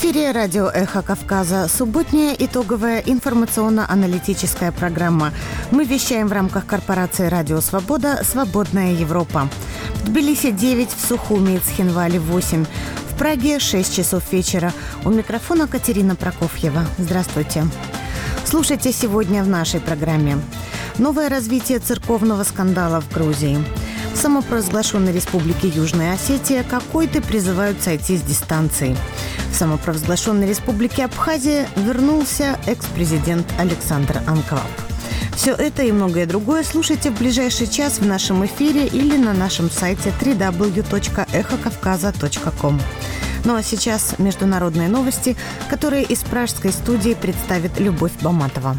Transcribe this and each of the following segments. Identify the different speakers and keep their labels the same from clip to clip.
Speaker 1: эфире радио «Эхо Кавказа» субботняя итоговая информационно-аналитическая программа. Мы вещаем в рамках корпорации «Радио Свобода. Свободная Европа». В Тбилиси 9, в Сухуми и Цхинвале 8, в Праге 6 часов вечера. У микрофона Катерина Прокофьева. Здравствуйте. Слушайте сегодня в нашей программе. Новое развитие церковного скандала в Грузии. В самопровозглашенной республике Южная Осетия какой-то призывают сойти с дистанции. В самопровозглашенной республике Абхазия вернулся экс-президент Александр Анкваб. Все это и многое другое слушайте в ближайший час в нашем эфире или на нашем сайте www.ekhokavkaza.com. Ну а сейчас международные новости, которые из пражской студии представит Любовь Баматова.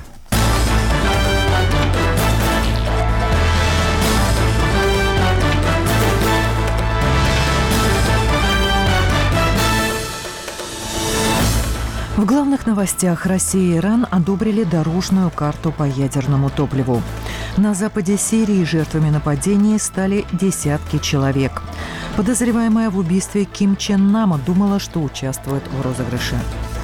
Speaker 2: В главных новостях: Россия и Иран одобрили дорожную карту по ядерному топливу. На западе Сирии жертвами нападений стали десятки человек. Подозреваемая в убийстве Ким Чен Нама думала, что участвует в розыгрыше.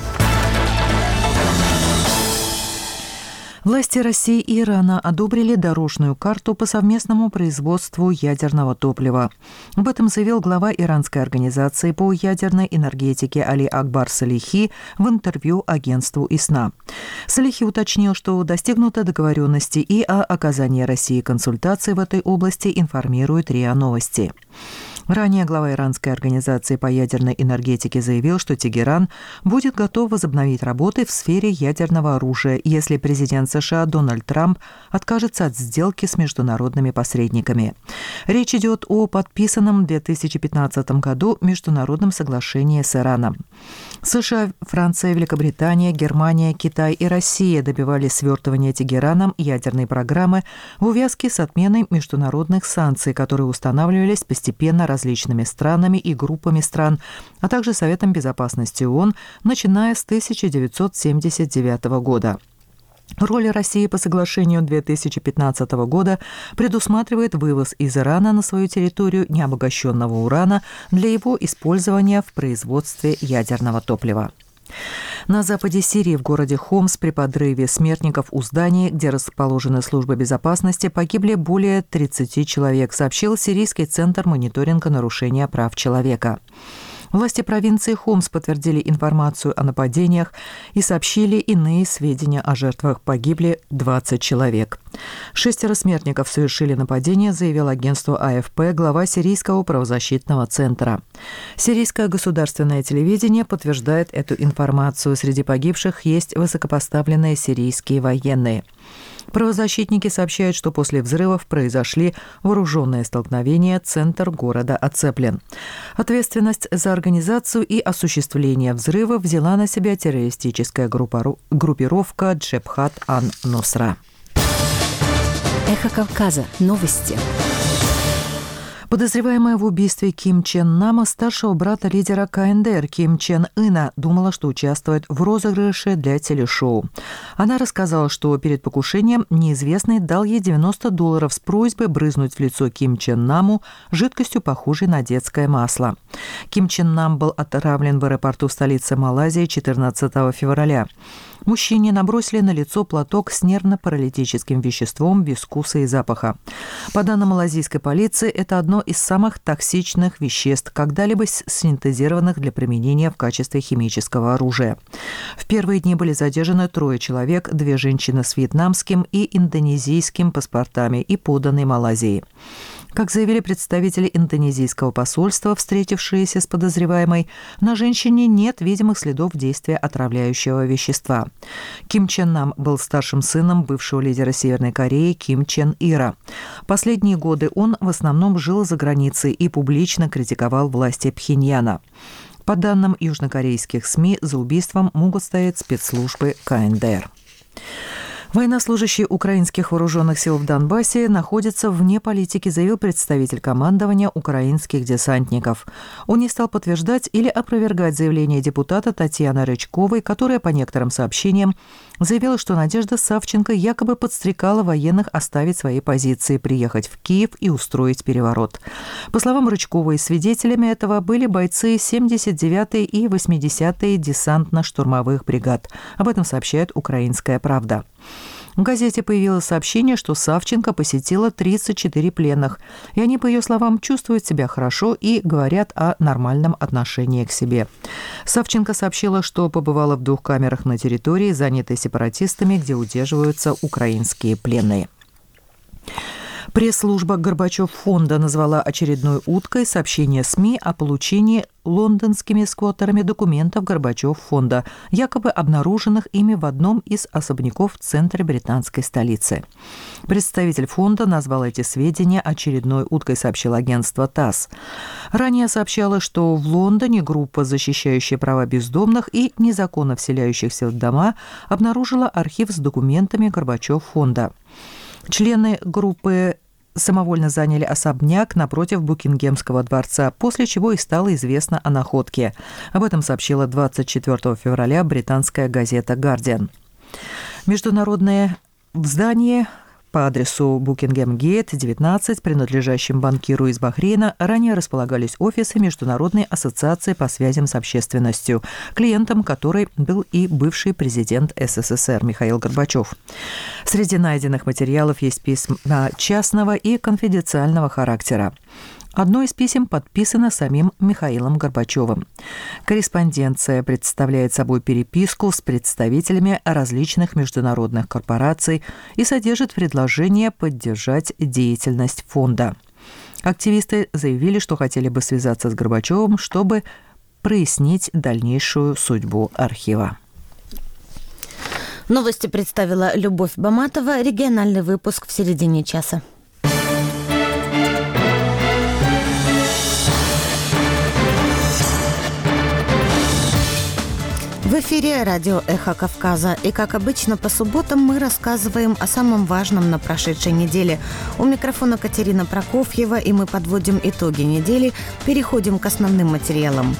Speaker 2: Власти России и Ирана одобрили дорожную карту по совместному производству ядерного топлива. Об этом заявил глава иранской организации по ядерной энергетике Али Акбар Салихи в интервью агентству ИСНА. Салихи уточнил, что достигнуто договоренности и о оказании России консультаций в этой области информирует РИА Новости. Ранее глава иранской организации по ядерной энергетике заявил, что Тегеран будет готов возобновить работы в сфере ядерного оружия, если президент США Дональд Трамп откажется от сделки с международными посредниками. Речь идет о подписанном в 2015 году международном соглашении с Ираном. США, Франция, Великобритания, Германия, Китай и Россия добивались свертывания Тегераном ядерной программы в увязке с отменой международных санкций, которые устанавливались постепенно различными странами и группами стран, а также Советом Безопасности ООН, начиная с 1979 года. Роль России по соглашению 2015 года предусматривает вывоз из Ирана на свою территорию необогащенного урана для его использования в производстве ядерного топлива. На западе Сирии в городе Хомс при подрыве смертников у зданий, где расположены службы безопасности, погибли более 30 человек, сообщил Сирийский центр мониторинга нарушения прав человека. Власти провинции Хомс подтвердили информацию о нападениях и сообщили иные сведения о жертвах. Погибли 20 человек. 6 смертников совершили нападение, заявил агентству АФП глава Сирийского правозащитного центра. Сирийское государственное телевидение подтверждает эту информацию. Среди погибших есть высокопоставленные сирийские военные. Правозащитники сообщают, что после взрывов произошли вооруженные столкновения, центр города оцеплен. Ответственность за организацию и осуществление взрывов взяла на себя террористическая группировка Джебхат ан-Нусра.
Speaker 3: Эхо Кавказа. Новости.
Speaker 2: Подозреваемая в убийстве Ким Чен Нама, старшего брата лидера КНДР Ким Чен Ына, думала, что участвует в розыгрыше для телешоу. Она рассказала, что перед покушением неизвестный дал ей $90 с просьбой брызнуть в лицо Ким Чен Наму жидкостью, похожей на детское масло. Ким Чен Нам был отравлен в аэропорту столицы Малайзии 14 февраля. Мужчине набросили на лицо платок с нервно-паралитическим веществом без вкуса и запаха. По данным малайзийской полиции, это одно из самых токсичных веществ, когда-либо синтезированных для применения в качестве химического оружия. В первые дни были задержаны 3 человек, 2 женщины с вьетнамским и индонезийским паспортами и поданы Малайзии. Как заявили представители индонезийского посольства, встретившиеся с подозреваемой, на женщине нет видимых следов действия отравляющего вещества. Ким Чен Нам был старшим сыном бывшего лидера Северной Кореи Ким Чен Ира. Последние годы он в основном жил за границей и публично критиковал власти Пхеньяна. По данным южнокорейских СМИ, за убийством могут стоять спецслужбы КНДР. Военнослужащие украинских вооруженных сил в Донбассе находятся вне политики, заявил представитель командования украинских десантников. Он не стал подтверждать или опровергать заявление депутата Татьяны Рычковой, которая, по некоторым сообщениям, заявила, что Надежда Савченко якобы подстрекала военных оставить свои позиции, приехать в Киев и устроить переворот. По словам Рычковой, свидетелями этого были бойцы 79-й и 80-й десантно-штурмовых бригад. Об этом сообщает «Украинская правда». В газете появилось сообщение, что Савченко посетила 34 пленных, и они, по ее словам, чувствуют себя хорошо и говорят о нормальном отношении к себе. Савченко сообщила, что побывала в 2 камерах на территории, занятой сепаратистами, где удерживаются украинские пленные. Пресс-служба Горбачев-фонда назвала очередной уткой сообщение СМИ о получении лондонскими сквоттерами документов Горбачев-фонда, якобы обнаруженных ими в одном из особняков в центре британской столицы. Представитель фонда назвал эти сведения очередной уткой, сообщило агентство ТАСС. Ранее сообщалось, что в Лондоне группа, защищающая права бездомных и незаконно вселяющихся в дома, обнаружила архив с документами Горбачев-фонда. Члены группы самовольно заняли особняк напротив Букингемского дворца, после чего и стало известно о находке. Об этом сообщила 24 февраля британская газета «Гардиан». Международное здание по адресу Букингем-Гейт, 19, принадлежащим банкиру из Бахрейна, ранее располагались офисы Международной ассоциации по связям с общественностью, клиентом которой был и бывший президент СССР Михаил Горбачев. Среди найденных материалов есть письма частного и конфиденциального характера. Одно из писем подписано самим Михаилом Горбачевым. Корреспонденция представляет собой переписку с представителями различных международных корпораций и содержит предложение поддержать деятельность фонда. Активисты заявили, что хотели бы связаться с Горбачевым, чтобы прояснить дальнейшую судьбу архива.
Speaker 1: Новости представила Любовь Баматова. Региональный выпуск в середине часа. В эфире радио «Эхо Кавказа». И, как обычно, по субботам мы рассказываем о самом важном на прошедшей неделе. У микрофона Катерина Прокофьева, и мы подводим итоги недели, переходим к основным материалам.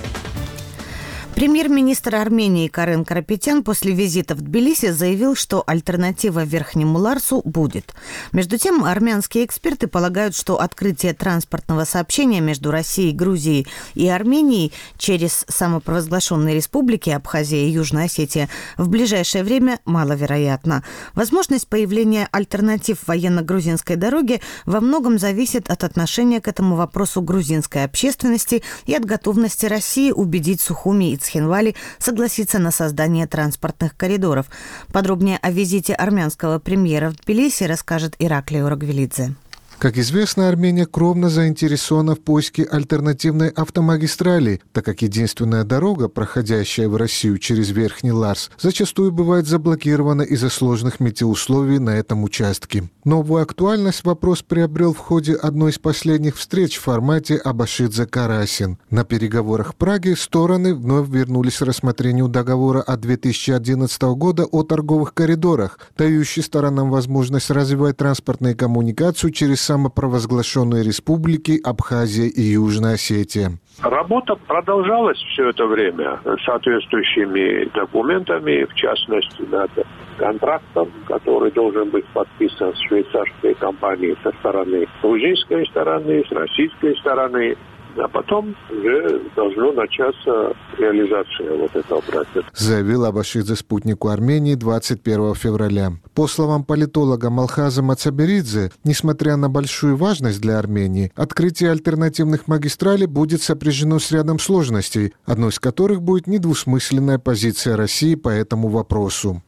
Speaker 1: Премьер-министр Армении Карен Карапетян после визита в Тбилиси заявил, что альтернатива Верхнему Ларсу будет. Между тем, армянские эксперты полагают, что открытие транспортного сообщения между Россией, Грузией и Арменией через самопровозглашенные республики Абхазия и Южная Осетия в ближайшее время маловероятно. Возможность появления альтернатив военно-грузинской дороге во многом зависит от отношения к этому вопросу грузинской общественности и от готовности России убедить Сухуми и Цхинвали согласиться на создание транспортных коридоров. Подробнее о визите армянского премьера в Тбилиси расскажет Ираклий Урагвелидзе.
Speaker 4: Как известно, Армения кровно заинтересована в поиске альтернативной автомагистрали, так как единственная дорога, проходящая в Россию через Верхний Ларс, зачастую бывает заблокирована из-за сложных метеоусловий на этом участке. Новую актуальность вопрос приобрел в ходе одной из последних встреч в формате Абашидзе-Карасин. На переговорах в Праге стороны вновь вернулись к рассмотрению договора от 2011 года о торговых коридорах, дающий сторонам возможность развивать транспортные коммуникации через самопровозглашенные республики Абхазия и Южная Осетия.
Speaker 5: Работа продолжалась все это время соответствующими документами, в частности, над контрактом, который должен быть подписан с швейцарской компанией со стороны грузинской стороны, с российской стороны. А потом уже должно начаться реализация вот этого проекта.
Speaker 4: Заявил Абашидзе спутнику Армении 21 февраля. По словам политолога Малхаза Мацаберидзе, несмотря на большую важность для Армении, открытие альтернативных магистралей будет сопряжено с рядом сложностей, одной из которых будет недвусмысленная позиция России по этому вопросу.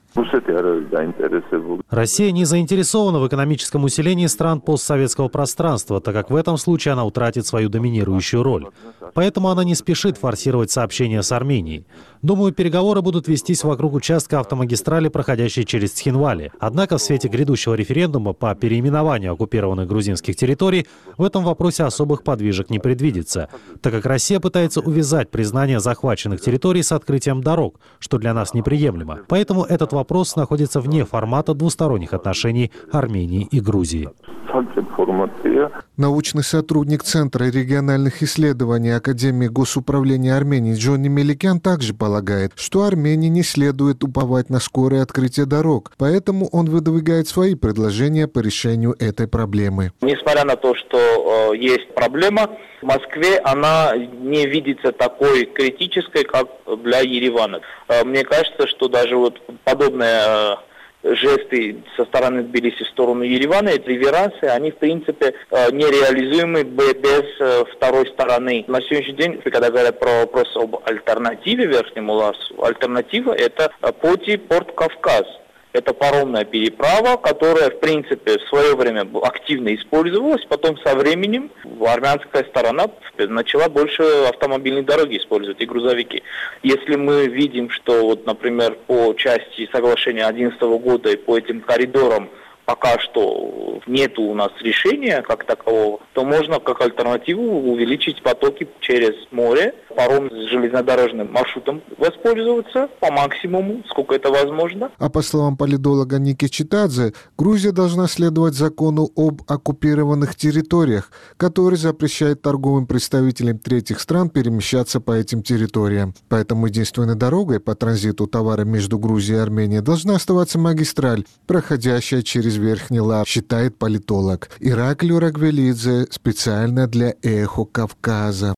Speaker 6: Россия не заинтересована в экономическом усилении стран постсоветского пространства, так как в этом случае она утратит свою доминирующую роль. Поэтому она не спешит форсировать сообщения с Арменией. Думаю, переговоры будут вестись вокруг участка автомагистрали, проходящей через Цхинвали. Однако в свете грядущего референдума по переименованию оккупированных грузинских территорий в этом вопросе особых подвижек не предвидится, так как Россия пытается увязать признание захваченных территорий с открытием дорог, что для нас неприемлемо. Поэтому этот вопрос вопрос находится вне формата двусторонних отношений Армении и Грузии.
Speaker 4: Научный сотрудник Центра региональных исследований Академии госуправления Армении Джонни Меликян также полагает, что Армении не следует уповать на скорое открытие дорог, поэтому он выдвигает свои предложения по решению этой проблемы.
Speaker 7: Несмотря на то, что есть проблема, в Москве она не видится такой критической, как для Еревана. Мне кажется, что даже вот подобные жесты со стороны Тбилиси в сторону Еревана, эти реверансы, они в принципе нереализуемы без второй стороны. На сегодняшний день, когда говорят про вопрос об альтернативе Верхнему Ларсу, альтернатива это пути Порт Кавказ. Это паромная переправа, которая, в принципе, в свое время активно использовалась. Потом со временем армянская сторона начала больше автомобильной дороги использовать и грузовики. Если мы видим, что, вот, например, по части соглашения 2011 года и по этим коридорам пока что нету у нас решения как такового, то можно как альтернативу увеличить потоки через море, паром с железнодорожным маршрутом воспользоваться по максимуму, сколько это возможно.
Speaker 4: А по словам политолога Ники Читадзе, Грузия должна следовать закону об оккупированных территориях, который запрещает торговым представителям третьих стран перемещаться по этим территориям. Поэтому единственной дорогой по транзиту товара между Грузией и Арменией должна оставаться магистраль, проходящая через Верхний Ларс, считает политолог. Ираклий Рагвелидзе специально для «Эхо Кавказа».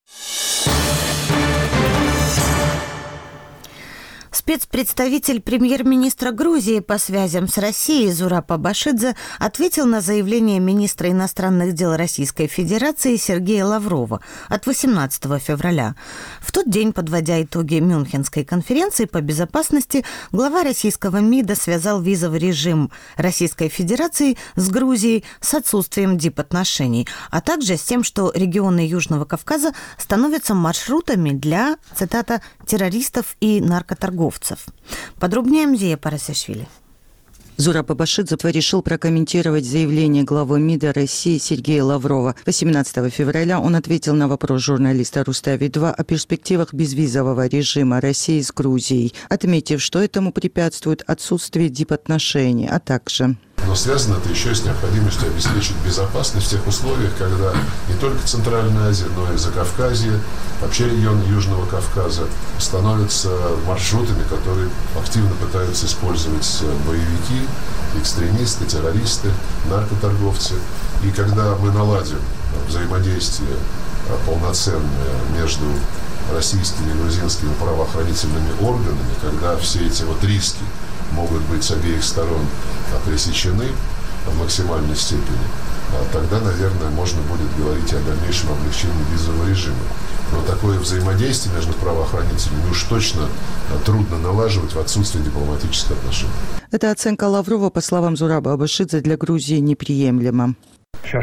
Speaker 1: Спецпредставитель премьер-министра Грузии по связям с Россией Зураб Абашидзе ответил на заявление министра иностранных дел Российской Федерации Сергея Лаврова от 18 февраля. В тот день, подводя итоги Мюнхенской конференции по безопасности, глава российского МИДа связал визовый режим Российской Федерации с Грузией с отсутствием дипотношений, а также с тем, что регионы Южного Кавказа становятся маршрутами для, цитата, террористов и наркоторговцев. Подробнее Мзия Парасишвили.
Speaker 8: Зураб Абашидзе решил прокомментировать заявление главы МИДа России Сергея Лаврова. 18 февраля он ответил на вопрос журналиста Рустави-2 о перспективах безвизового режима России с Грузией, отметив, что этому препятствует отсутствие дипотношений, а также...
Speaker 9: Но связано это еще и с необходимостью обеспечить безопасность в тех условиях, когда не только Центральная Азия, но и Закавказье, вообще регионы Южного Кавказа становятся маршрутами, которые активно пытаются использовать боевики, экстремисты, террористы, наркоторговцы. И когда мы наладим взаимодействие полноценное между российскими и грузинскими правоохранительными органами, когда все эти вот риски могут быть с обеих сторон пресечены в максимальной степени, тогда, наверное, можно будет говорить о дальнейшем облегчении визового режима. Но такое взаимодействие между правоохранителями уж точно трудно налаживать в отсутствии дипломатических отношений.
Speaker 8: Эта оценка Лаврова, по словам Зураба Абашидзе, для Грузии неприемлема.
Speaker 6: В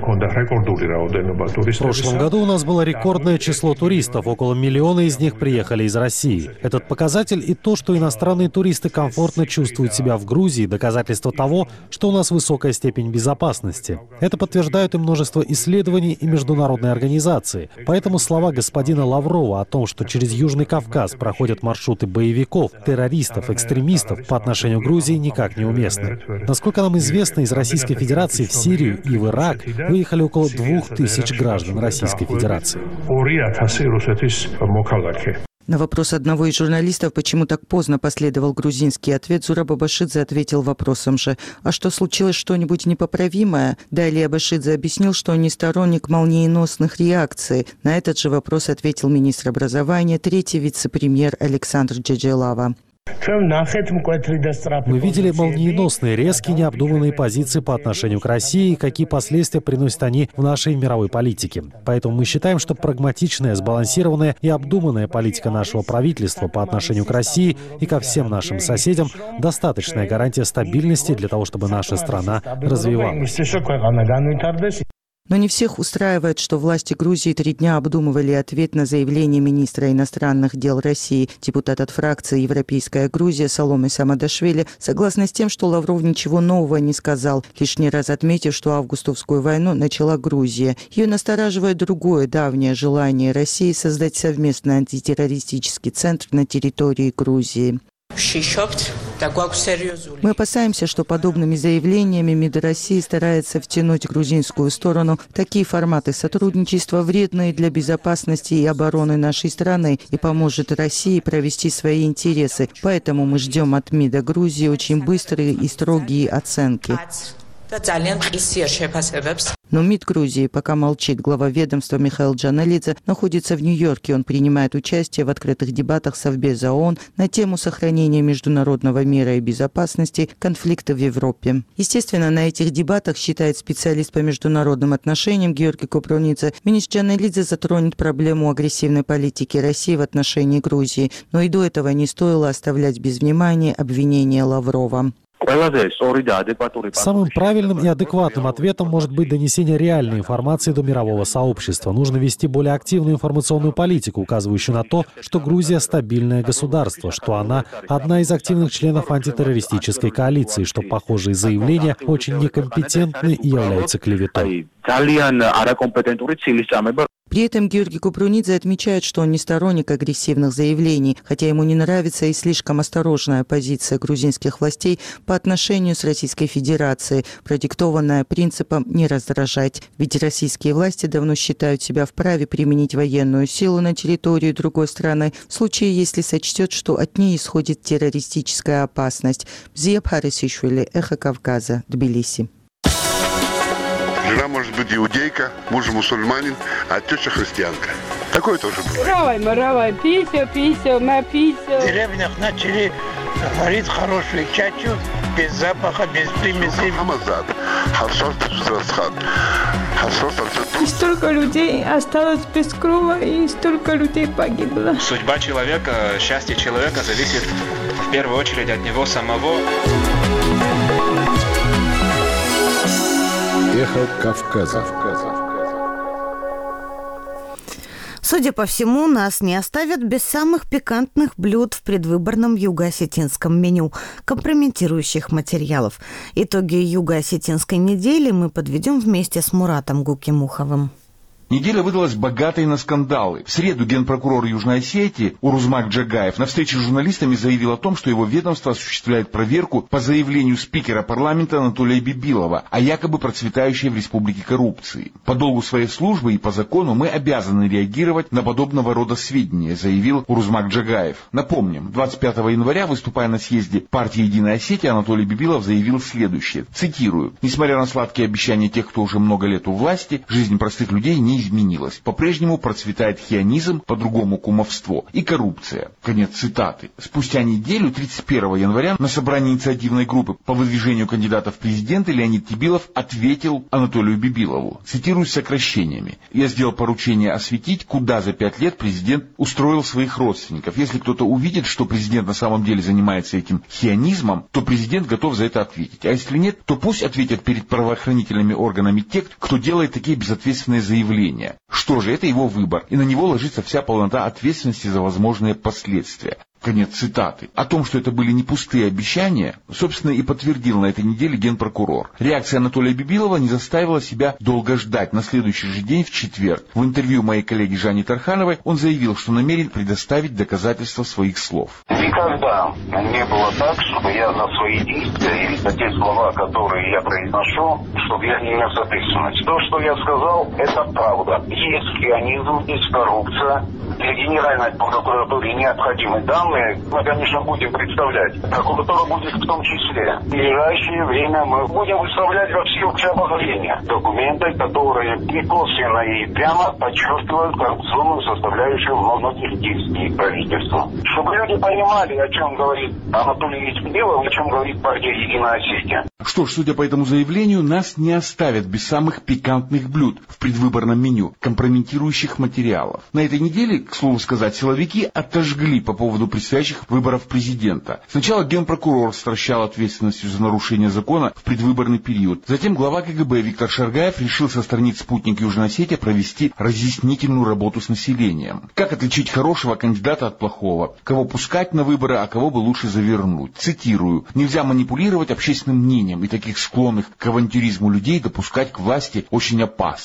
Speaker 6: прошлом году у нас было рекордное число туристов. Около 1 миллиона из них приехали из России. Этот показатель и то, что иностранные туристы комфортно чувствуют себя в Грузии, доказательство того, что у нас высокая степень безопасности. Это подтверждают и множество исследований и международные организации. Поэтому слова господина Лаврова о том, что через Южный Кавказ проходят маршруты боевиков, террористов, экстремистов по отношению к Грузии никак не уместны. Насколько нам известно, из Российской Федерации в Сирию и в Ирак выехали около 2000 граждан Российской Федерации.
Speaker 8: На вопрос одного из журналистов, почему так поздно последовал грузинский ответ, Зураб Абашидзе ответил вопросом же: «А что, случилось что-нибудь непоправимое?» Далее Абашидзе объяснил, что он не сторонник молниеносных реакций. На этот же вопрос ответил министр образования, третий вице-премьер Александр Джеджелава.
Speaker 6: Мы видели молниеносные, резкие, необдуманные позиции по отношению к России и какие последствия приносят они в нашей мировой политике. Поэтому мы считаем, что прагматичная, сбалансированная и обдуманная политика нашего правительства по отношению к России и ко всем нашим соседям – достаточная гарантия стабильности для того, чтобы наша страна развивалась.
Speaker 8: Но не всех устраивает, что власти Грузии 3 дня обдумывали ответ на заявление министра иностранных дел России. Депутат от фракции «Европейская Грузия» Саломе Самадашвили согласна с тем, что Лавров ничего нового не сказал, лишний раз отметив, что августовскую войну начала Грузия. Ее настораживает другое давнее желание России создать совместный антитеррористический центр на территории Грузии. Мы опасаемся, что подобными заявлениями МИД России старается втянуть грузинскую сторону в такие форматы сотрудничества, вредные для безопасности и обороны нашей страны, и поможет России провести свои интересы. Поэтому мы ждем от МИДа Грузии очень быстрые и строгие оценки. Но МИД Грузии пока молчит. Глава ведомства Михаил Джаналидзе находится в Нью-Йорке. Он принимает участие в открытых дебатах Совбеза ООН на тему сохранения международного мира и безопасности, конфликта в Европе. Естественно, на этих дебатах, считает специалист по международным отношениям Георгий Купруница, министр Джаналидзе затронет проблему агрессивной политики России в отношении Грузии. Но и до этого не стоило оставлять без внимания обвинения Лаврова.
Speaker 6: Самым правильным и адекватным ответом может быть донесение реальной информации до мирового сообщества. Нужно вести более активную информационную политику, указывающую на то, что Грузия стабильное государство, что она одна из активных членов антитеррористической коалиции, что похожие заявления очень некомпетентны и являются клеветой.
Speaker 8: При этом Георгий Купрунидзе отмечает, что он не сторонник агрессивных заявлений, хотя ему не нравится и слишком осторожная позиция грузинских властей по отношению с Российской Федерацией, продиктованная принципом «не раздражать». Ведь российские власти давно считают себя вправе применить военную силу на территорию другой страны в случае, если сочтет, что от ней исходит террористическая опасность. Зия Бхарисишвили, Эхо Кавказа, Тбилиси.
Speaker 10: Жена может быть иудейка, муж мусульманин, а теща христианка. Такое тоже бывает.
Speaker 11: Маравай, пися, на пися. В деревнях начали варить хорошую чачу, без запаха, без примесей. И столько людей осталось без крова, и столько людей погибло.
Speaker 12: Судьба человека, счастье человека зависит в первую очередь от него самого.
Speaker 9: Эхо Кавказа.
Speaker 1: Судя по всему, нас не оставят без самых пикантных блюд в предвыборном юго-осетинском меню, компрометирующих материалов. Итоги юго-осетинской недели мы подведем вместе с Муратом Гукимуховым.
Speaker 13: Неделя выдалась богатой на скандалы. В среду генпрокурор Южной Осетии Урузмак Джагаев на встрече с журналистами заявил о том, что его ведомство осуществляет проверку по заявлению спикера парламента Анатолия Бибилова о якобы процветающей в республике коррупции. По долгу своей службы и по закону мы обязаны реагировать на подобного рода сведения, заявил Урузмак Джагаев. Напомним, 25 января, выступая на съезде партии «Единая Осетия», Анатолий Бибилов заявил следующее, цитирую: «Несмотря на сладкие обещания тех, кто уже много лет у власти, жизнь простых людей не изменилась. По-прежнему процветает хионизм, по-другому кумовство и коррупция». Конец цитаты. Спустя неделю, 31 января, на собрании инициативной группы по выдвижению кандидата в президенты Леонид Тибилов ответил Анатолию Бибилову, цитирую с сокращениями: «Я сделал поручение осветить, куда за 5 лет президент устроил своих родственников. Если кто-то увидит, что президент на самом деле занимается этим хионизмом, то президент готов за это ответить. А если нет, то пусть ответят перед правоохранительными органами те, кто делает такие безответственные заявления. Что же, это его выбор, и на него ложится вся полнота ответственности за возможные последствия». Конец цитаты. О том, что это были не пустые обещания, собственно, и подтвердил на этой неделе генпрокурор. Реакция Анатолия Бибилова не заставила себя долго ждать. На следующий же день, в четверг, в интервью моей коллеге Жанне Тархановой, он заявил, что намерен предоставить доказательства своих слов.
Speaker 14: Никогда не было так, чтобы я за свои действия или за те слова, которые я произношу, чтобы я не нес ответственность. То, что я сказал, это правда. Есть хионизм, есть коррупция. Для Генеральной прокуратуры необходимы данные. Мы, конечно, будем представлять. Прокуратура будет в том числе. В ближайшее время мы будем выставлять во всеобщее обозрение документы, которые и косвенно, и прямо подчеркивают коррупционную составляющую многих действий правительства. Чтобы люди понимали, о чем говорит Анатолий Бибилов, о чем говорит партия «Единая Осетия».
Speaker 13: Что ж, судя по этому заявлению, нас не оставят без самых пикантных блюд в предвыборном меню, компрометирующих материалов. На этой неделе, к слову сказать, силовики отожгли по поводу предстоящих выборов президента. Сначала генпрокурор стращал ответственностью за нарушение закона в предвыборный период. Затем глава КГБ Виктор Шаргаев решил со страниц «Спутник Южной Осетии» провести разъяснительную работу с населением. Как отличить хорошего кандидата от плохого? Кого пускать на выборы, а кого бы лучше завернуть? Цитирую: «Нельзя манипулировать общественным мнением, и таких склонных к авантюризму людей допускать к власти очень опасно».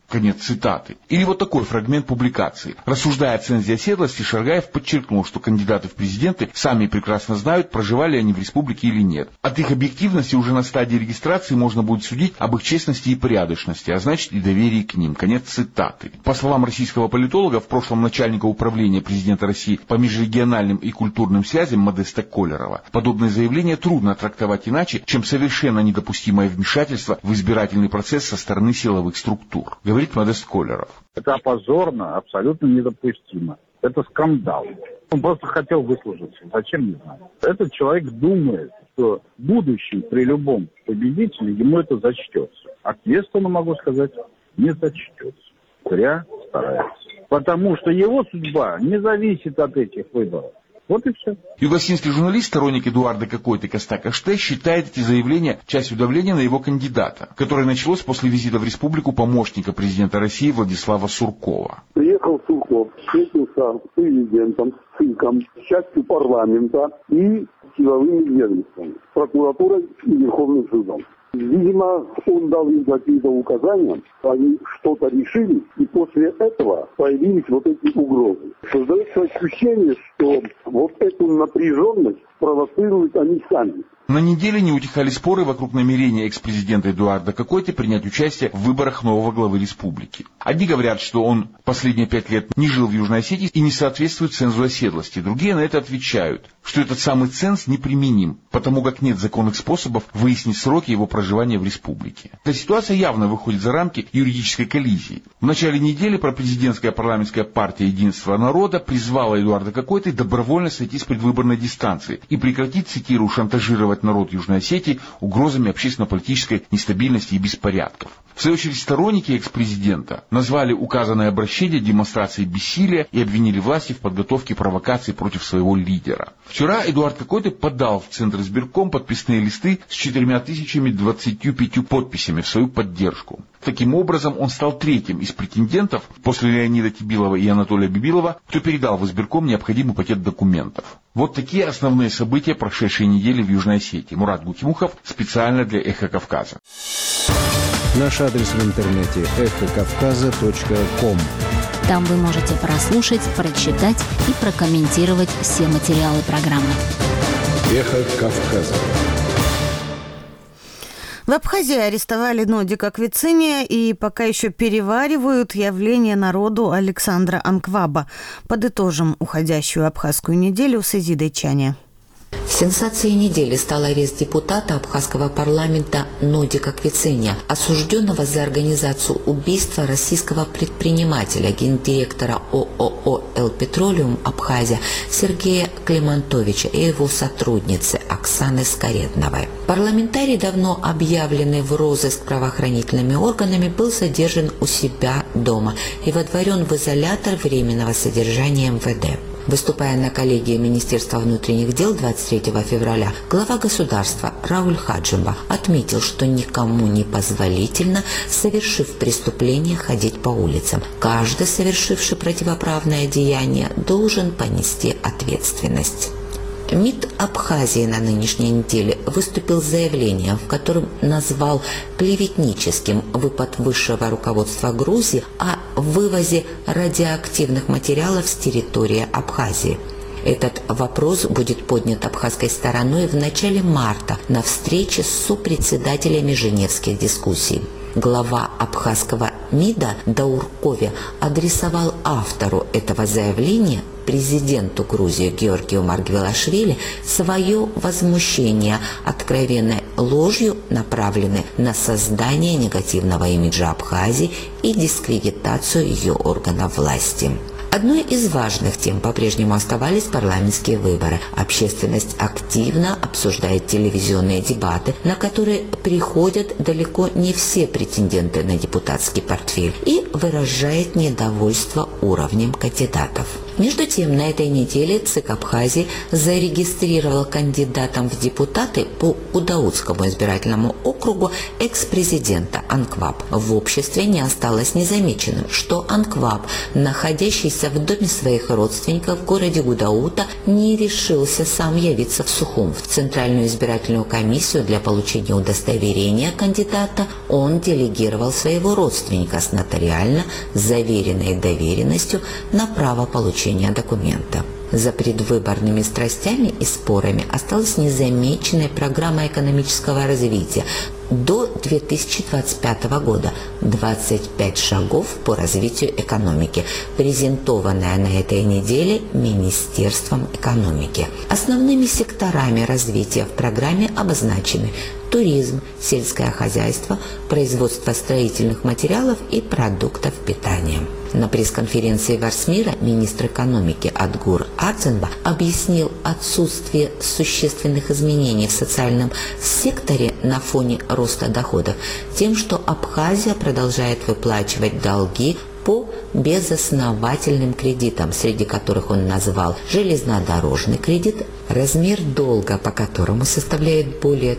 Speaker 13: Конец цитаты. Или вот такой фрагмент публикации. Рассуждая о цензе оседлости, Шаргаев подчеркнул, что кандидаты в президенты сами прекрасно знают, проживали они в республике или нет. От их объективности уже на стадии регистрации можно будет судить об их честности и порядочности, а значит и доверии к ним. Конец цитаты. По словам российского политолога, в прошлом начальника управления президента России по межрегиональным и культурным связям Модеста Колерова, подобные заявления трудно трактовать иначе, чем совершенно недопустимое вмешательство в избирательный процесс со стороны силовых структур. Говорит Модест Колеров.
Speaker 15: Это позорно, абсолютно недопустимо. Это скандал. Он просто хотел выслужиться. Зачем, не знаю. Этот человек думает, что в будущем при любом победителе ему это зачтется. Ответственно могу сказать, не зачтется. Зря старается. Потому что его судьба не зависит от этих выборов. Вот и все.
Speaker 13: Югославский журналист, сторонник Эдуарда Какой-то Коста Каште, считает эти заявления частью давления на его кандидата, которое началось после визита в республику помощника президента России Владислава Суркова.
Speaker 16: Приехал Сурков, встретился с президентом, с ЦИКом, с частью парламента и силовыми ведомствами, прокуратурой и Верховным судом. Видимо, он дал им какие-то указания, они что-то решили, и после этого появились вот эти угрозы. Создается ощущение, что вот эту напряженность провоцируют они сами.
Speaker 13: На неделе не утихали споры вокруг намерения экс-президента Эдуарда Какой-то принять участие в выборах нового главы республики. Одни говорят, что он последние 5 лет не жил в Южной Осетии и не соответствует цензу оседлости. Другие на это отвечают, что этот самый ценз неприменим, потому как нет законных способов выяснить сроки его проживания в республике. Эта ситуация явно выходит за рамки юридической коллизии. В начале недели пропрезидентская парламентская партия «Единство народа» призвала Эдуарда Какой-то добровольно сойти с предвыборной дистанции и прекратить, цитирую, шантажировать народ Южной Осетии угрозами общественно-политической нестабильности и беспорядков. В свою очередь сторонники экс-президента назвали указанное обращение демонстрацией бессилия и обвинили власти в подготовке провокаций против своего лидера. Вчера Эдуард Какой-то подал в Центр избирком подписные листы с 4025 подписями в свою поддержку. Таким образом, он стал третьим из претендентов после Леонида Тибилова и Анатолия Бибилова, кто передал в избирком необходимый пакет документов. Вот такие основные события прошедшей недели в Южной Осетии. Мурат Гутимухов специально для «Эхо Кавказа».
Speaker 17: Наш адрес в интернете эхокавказа.ком.
Speaker 3: Там вы можете прослушать, прочитать и прокомментировать все материалы программы.
Speaker 17: «Эхо Кавказа».
Speaker 1: В Абхазии арестовали Нодика Квициния и пока еще переваривают явление народу Александра Анкваба. Подытожим уходящую абхазскую неделю с Изидой Чане.
Speaker 18: Сенсацией недели стал арест депутата абхазского парламента Нодика Квициния, осужденного за организацию убийства российского предпринимателя, гендиректора ООО «Элпетролиум» Абхазия Сергея Климантовича и его сотрудницы Оксаны Скоредновой. Парламентарий, давно объявленный в розыск правоохранительными органами, был задержан у себя дома и водворен в изолятор временного содержания МВД. Выступая на коллегии Министерства внутренних дел 23 февраля, глава государства Рауль Хаджимба отметил, что никому не позволительно, совершив преступление, ходить по улицам. Каждый, совершивший противоправное деяние, должен понести ответственность. МИД Абхазии на нынешней неделе выступил с заявлением, в котором назвал клеветническим выпад высшего руководства Грузии о вывозе радиоактивных материалов с территории Абхазии. Этот вопрос будет поднят абхазской стороной в начале марта на встрече с сопредседателями женевских дискуссий. Глава абхазского МИДа Дауркове адресовал автору этого заявления, президенту Грузии Георгию Маргвелашвили, свое возмущение откровенной ложью, направленной на создание негативного имиджа Абхазии и дискредитацию ее органов власти. Одной из важных тем по-прежнему оставались парламентские выборы. Общественность активно обсуждает телевизионные дебаты, на которые приходят далеко не все претенденты на депутатский портфель, и выражает недовольство уровнем кандидатов. Между тем, на этой неделе ЦИК Абхазии зарегистрировал кандидатом в депутаты по Гудаутскому избирательному округу экс-президента Анкваб. В обществе не осталось незамеченным, что Анкваб, находящийся в доме своих родственников в городе Гудаута, не решился сам явиться в Сухум. В Центральную избирательную комиссию для получения удостоверения кандидата он делегировал своего родственника с нотариально заверенной доверенностью на право получения документа. За предвыборными страстями и спорами осталась незамеченной программа экономического развития. До 2025 года 25 шагов по развитию экономики, презентованная на этой неделе Министерством экономики. Основными секторами развития в программе обозначены туризм, сельское хозяйство, производство строительных материалов и продуктов питания. На пресс-конференции Варсмира министр экономики Адгур Ардзенба объяснил отсутствие существенных изменений в социальном секторе на фоне роста доходов тем, что Абхазия продолжает выплачивать долги по безосновательным кредитам, среди которых он назвал железнодорожный кредит, размер долга по которому составляет более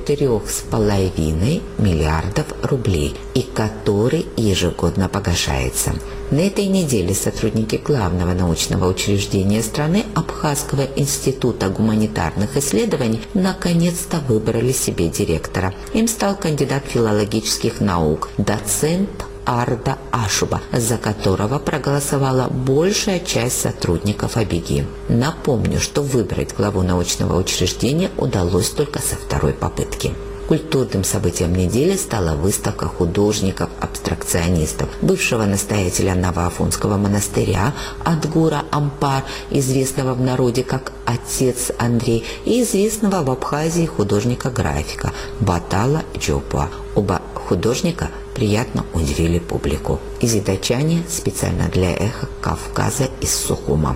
Speaker 18: 3,5 миллиардов рублей и который ежегодно погашается. На этой неделе сотрудники главного научного учреждения страны Абхазского института гуманитарных исследований наконец-то выбрали себе директора. Им стал кандидат филологических наук, доцент Арда Ашуба, за которого проголосовала большая часть сотрудников Абиги. Напомню, что выбрать главу научного учреждения удалось только со второй попытки. Культурным событием недели стала выставка художников-абстракционистов, бывшего настоятеля Новоафонского монастыря Адгура Ампар, известного в народе как Отец Андрей, и известного в Абхазии художника-графика Батала Джопуа. Оба художника приятно удивили публику. Изидачане специально для «Эхо Кавказа» из Сухума.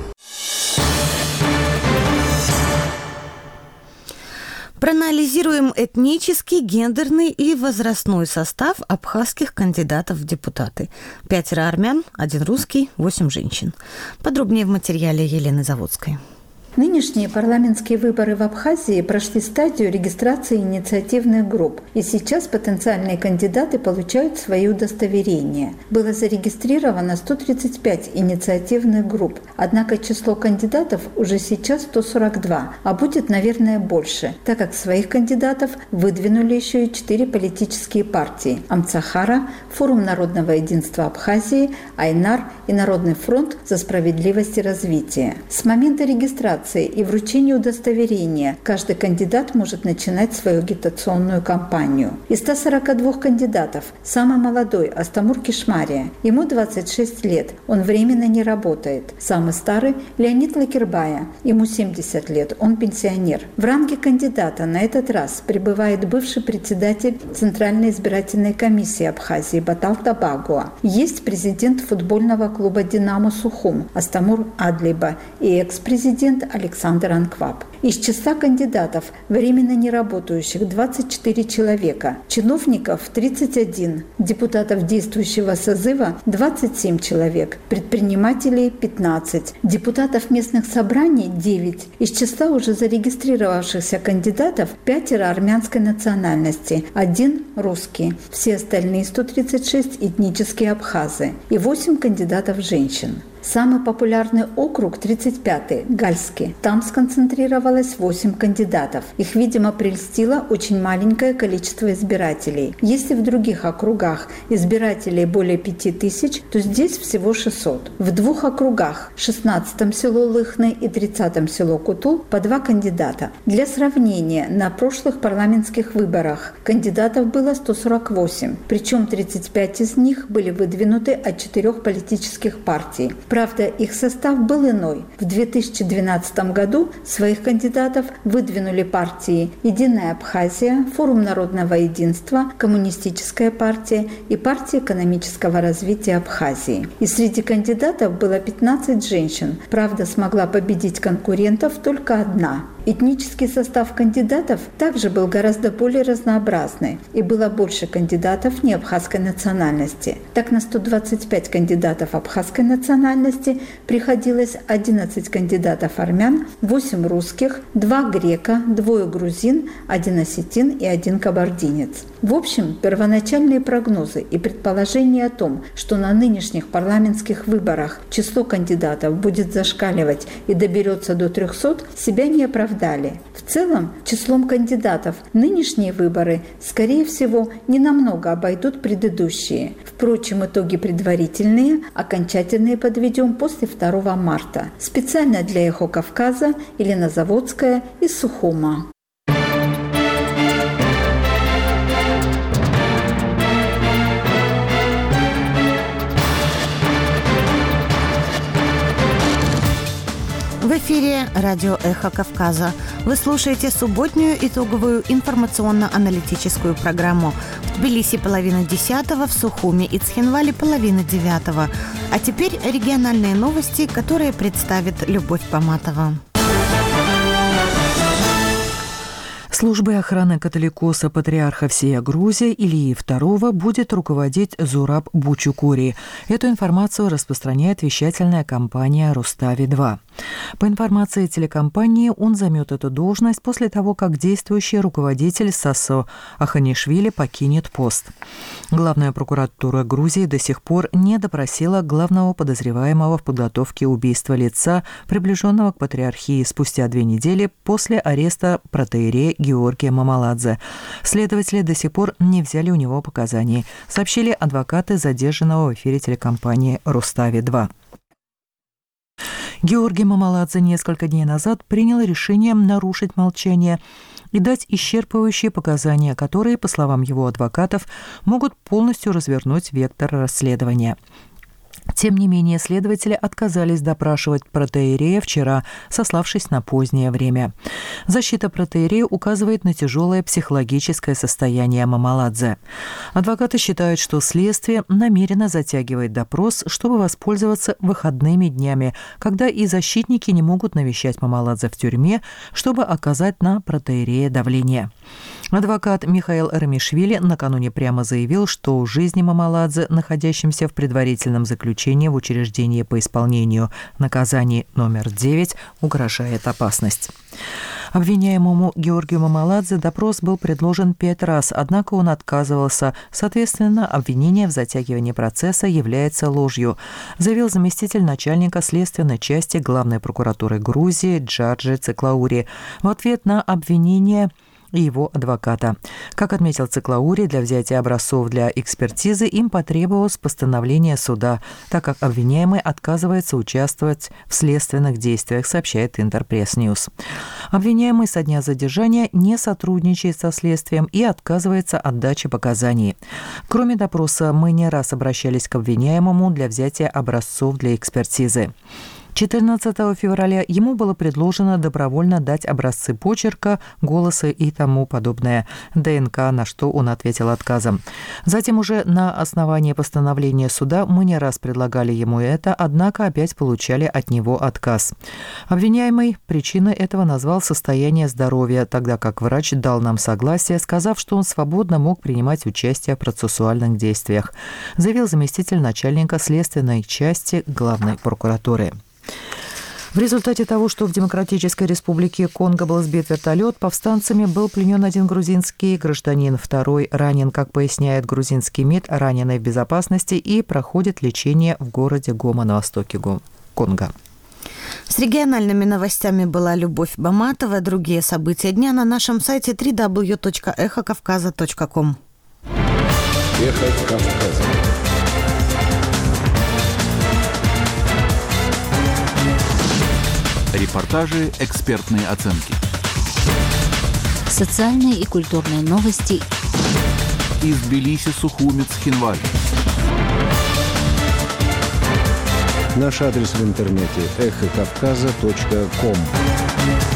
Speaker 1: Проанализируем этнический, гендерный и возрастной состав абхазских кандидатов в депутаты. 5 армян, 1 русский, 8 женщин. Подробнее в материале Елены Заводской.
Speaker 19: Нынешние парламентские выборы в Абхазии прошли стадию регистрации инициативных групп, и сейчас потенциальные кандидаты получают свои удостоверения. Было зарегистрировано 135 инициативных групп, однако число кандидатов уже сейчас 142, а будет, наверное, больше, так как своих кандидатов выдвинули еще и 4 политические партии – Амцахара, Форум народного единства Абхазии, Айнар и Народный фронт за справедливость и развитие. С момента регистрации и вручения удостоверения каждый кандидат может начинать свою агитационную кампанию. Из 142 кандидатов самый молодой – Астамур Кишмария. Ему 26 лет, он временно не работает. Самый старый – Леонид Лакирбая. Ему 70 лет, он пенсионер. В ранге кандидата на этот раз пребывает бывший председатель Центральной избирательной комиссии Абхазии Батал Табагуа. Есть президент футбольного клуба «Динамо Сухум» Астамур Адлиба и экс-президент Александр Анкваб. Из числа кандидатов временно не работающих 24 человека, чиновников 31, депутатов действующего созыва 27 человек, предпринимателей 15, депутатов местных собраний 9. Из числа уже зарегистрировавшихся кандидатов 5 армянской национальности, 1 русский, все остальные 136 этнические абхазы и 8 кандидатов женщин. Самый популярный округ 35-й, Гальский. Там сконцентрировалось 8 кандидатов. Их, видимо, прельстило очень маленькое количество избирателей. Если в других округах избирателей более 5000, то здесь всего 600. В 2 округах, 16-м село Лыхны и 30-м село Кутул, по 2 кандидата. Для сравнения, на прошлых парламентских выборах кандидатов было 148, причем 35 из них были выдвинуты от 4 политических партий. Правда, их состав был иной. В 2012 году своих кандидатов выдвинули партии «Единая Абхазия», «Форум народного единства», «Коммунистическая партия» и «Партия экономического развития Абхазии». И среди кандидатов было 15 женщин. Правда, смогла победить конкурентов только одна. Этнический состав кандидатов также был гораздо более разнообразный, и было больше кандидатов не абхазской национальности. Так, на 125 кандидатов абхазской национальности приходилось 11 кандидатов армян, 8 русских, 2 грека, 2 грузин, 1 осетин и 1 кабардинец. В общем, первоначальные прогнозы и предположения о том, что на нынешних парламентских выборах число кандидатов будет зашкаливать и доберется до 300, себя не оправдали. В целом, числом кандидатов нынешние выборы, скорее всего, не намного обойдут предыдущие. Впрочем, итоги предварительные, окончательные подведем после 2 марта. Специально для «Эхо Кавказа» Елена Заводская из Сухума.
Speaker 1: В эфире радио «Эхо Кавказа». Вы слушаете субботнюю итоговую информационно-аналитическую программу. В Тбилиси 9:30, в Сухуме и Цхинвале 8:30. А теперь региональные новости, которые представит Любовь Поматова.
Speaker 2: Службой охраны католикоса патриарха всея Грузии Ильи II будет руководить Зураб Бучукури. Эту информацию распространяет вещательная компания «Рустави-2». По информации телекомпании, он займет эту должность после того, как действующий руководитель Сасо Аханишвили покинет пост. Главная прокуратура Грузии до сих пор не допросила главного подозреваемого в подготовке убийства лица, приближенного к патриархии спустя 2 недели после ареста протоиерея Георгия Мамаладзе. Следователи до сих пор не взяли у него показаний, сообщили адвокаты задержанного в эфире телекомпании «Рустави-2». Георгий Мамаладзе несколько дней назад принял решение нарушить молчание и дать исчерпывающие показания, которые, по словам его адвокатов, могут полностью развернуть вектор расследования. Тем не менее, следователи отказались допрашивать протоиерея вчера, сославшись на позднее время. Защита протоиерея указывает на тяжелое психологическое состояние Мамаладзе. Адвокаты считают, что следствие намеренно затягивает допрос, чтобы воспользоваться выходными днями, когда и защитники не могут навещать Мамаладзе в тюрьме, чтобы оказать на протоиерея давление. Адвокат Михаил Рамишвили накануне прямо заявил, что жизни Мамаладзе, находящимся в предварительном заключении в учреждении по исполнению наказаний номер 9, угрожает опасность. Обвиняемому Георгию Мамаладзе допрос был предложен 5 раз, однако он отказывался. Соответственно, обвинение в затягивании процесса является ложью, заявил заместитель начальника следственной части Главной прокуратуры Грузии Джорджи Циклаури в ответ на обвинение и его адвоката. Как отметил Циклаури, для взятия образцов для экспертизы им потребовалось постановление суда, так как обвиняемый отказывается участвовать в следственных действиях, сообщает Интерпресс-Ньюс. Обвиняемый со дня задержания не сотрудничает со следствием и отказывается от дачи показаний. Кроме допроса, мы не раз обращались к обвиняемому для взятия образцов для экспертизы. 14 февраля ему было предложено добровольно дать образцы почерка, голоса и тому подобное, ДНК, на что он ответил отказом. Затем уже на основании постановления суда мы не раз предлагали ему это, однако опять получали от него отказ. Обвиняемый причиной этого назвал состояние здоровья, тогда как врач дал нам согласие, сказав, что он свободно мог принимать участие в процессуальных действиях, заявил заместитель начальника следственной части Главной прокуратуры. В результате того, что в Демократической Республике Конго был сбит вертолет, повстанцами был пленен 1 грузинский гражданин, 2 ранен, как поясняет грузинский МИД, раненый в безопасности и проходит лечение в городе Гома на востоке Конго.
Speaker 1: С региональными новостями была Любовь Поматова. Другие события дня на нашем сайте www.эхокавказа.ком.
Speaker 17: Эхо Кавказа.
Speaker 20: Репортажи, экспертные оценки.
Speaker 3: Социальные и культурные новости.
Speaker 20: Из Тбилиси, Сухуми, Цхинвали.
Speaker 17: Наш адрес в интернете эхокавказа.ком.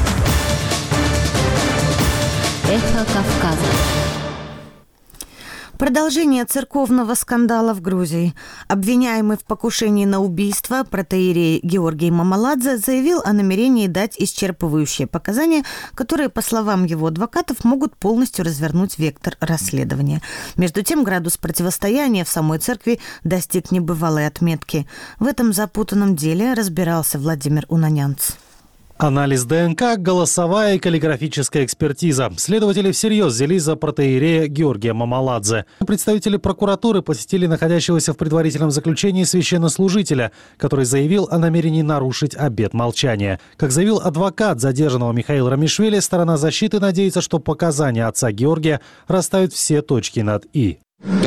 Speaker 3: Эхо Кавказа.
Speaker 1: Продолжение церковного скандала в Грузии. Обвиняемый в покушении на убийство протоиерей Георгий Мамаладзе заявил о намерении дать исчерпывающие показания, которые, по словам его адвокатов, могут полностью развернуть вектор расследования. Между тем, градус противостояния в самой церкви достиг небывалой отметки. В этом запутанном деле разбирался Владимир Унанянц.
Speaker 6: Анализ ДНК, голосовая и каллиграфическая экспертиза. Следователи всерьез взялись за протоиерея Георгия Мамаладзе. Представители прокуратуры посетили находящегося в предварительном заключении священнослужителя, который заявил о намерении нарушить обет молчания. Как заявил адвокат задержанного Михаила Рамишвили, сторона защиты надеется, что показания отца Георгия расставят все точки над «и».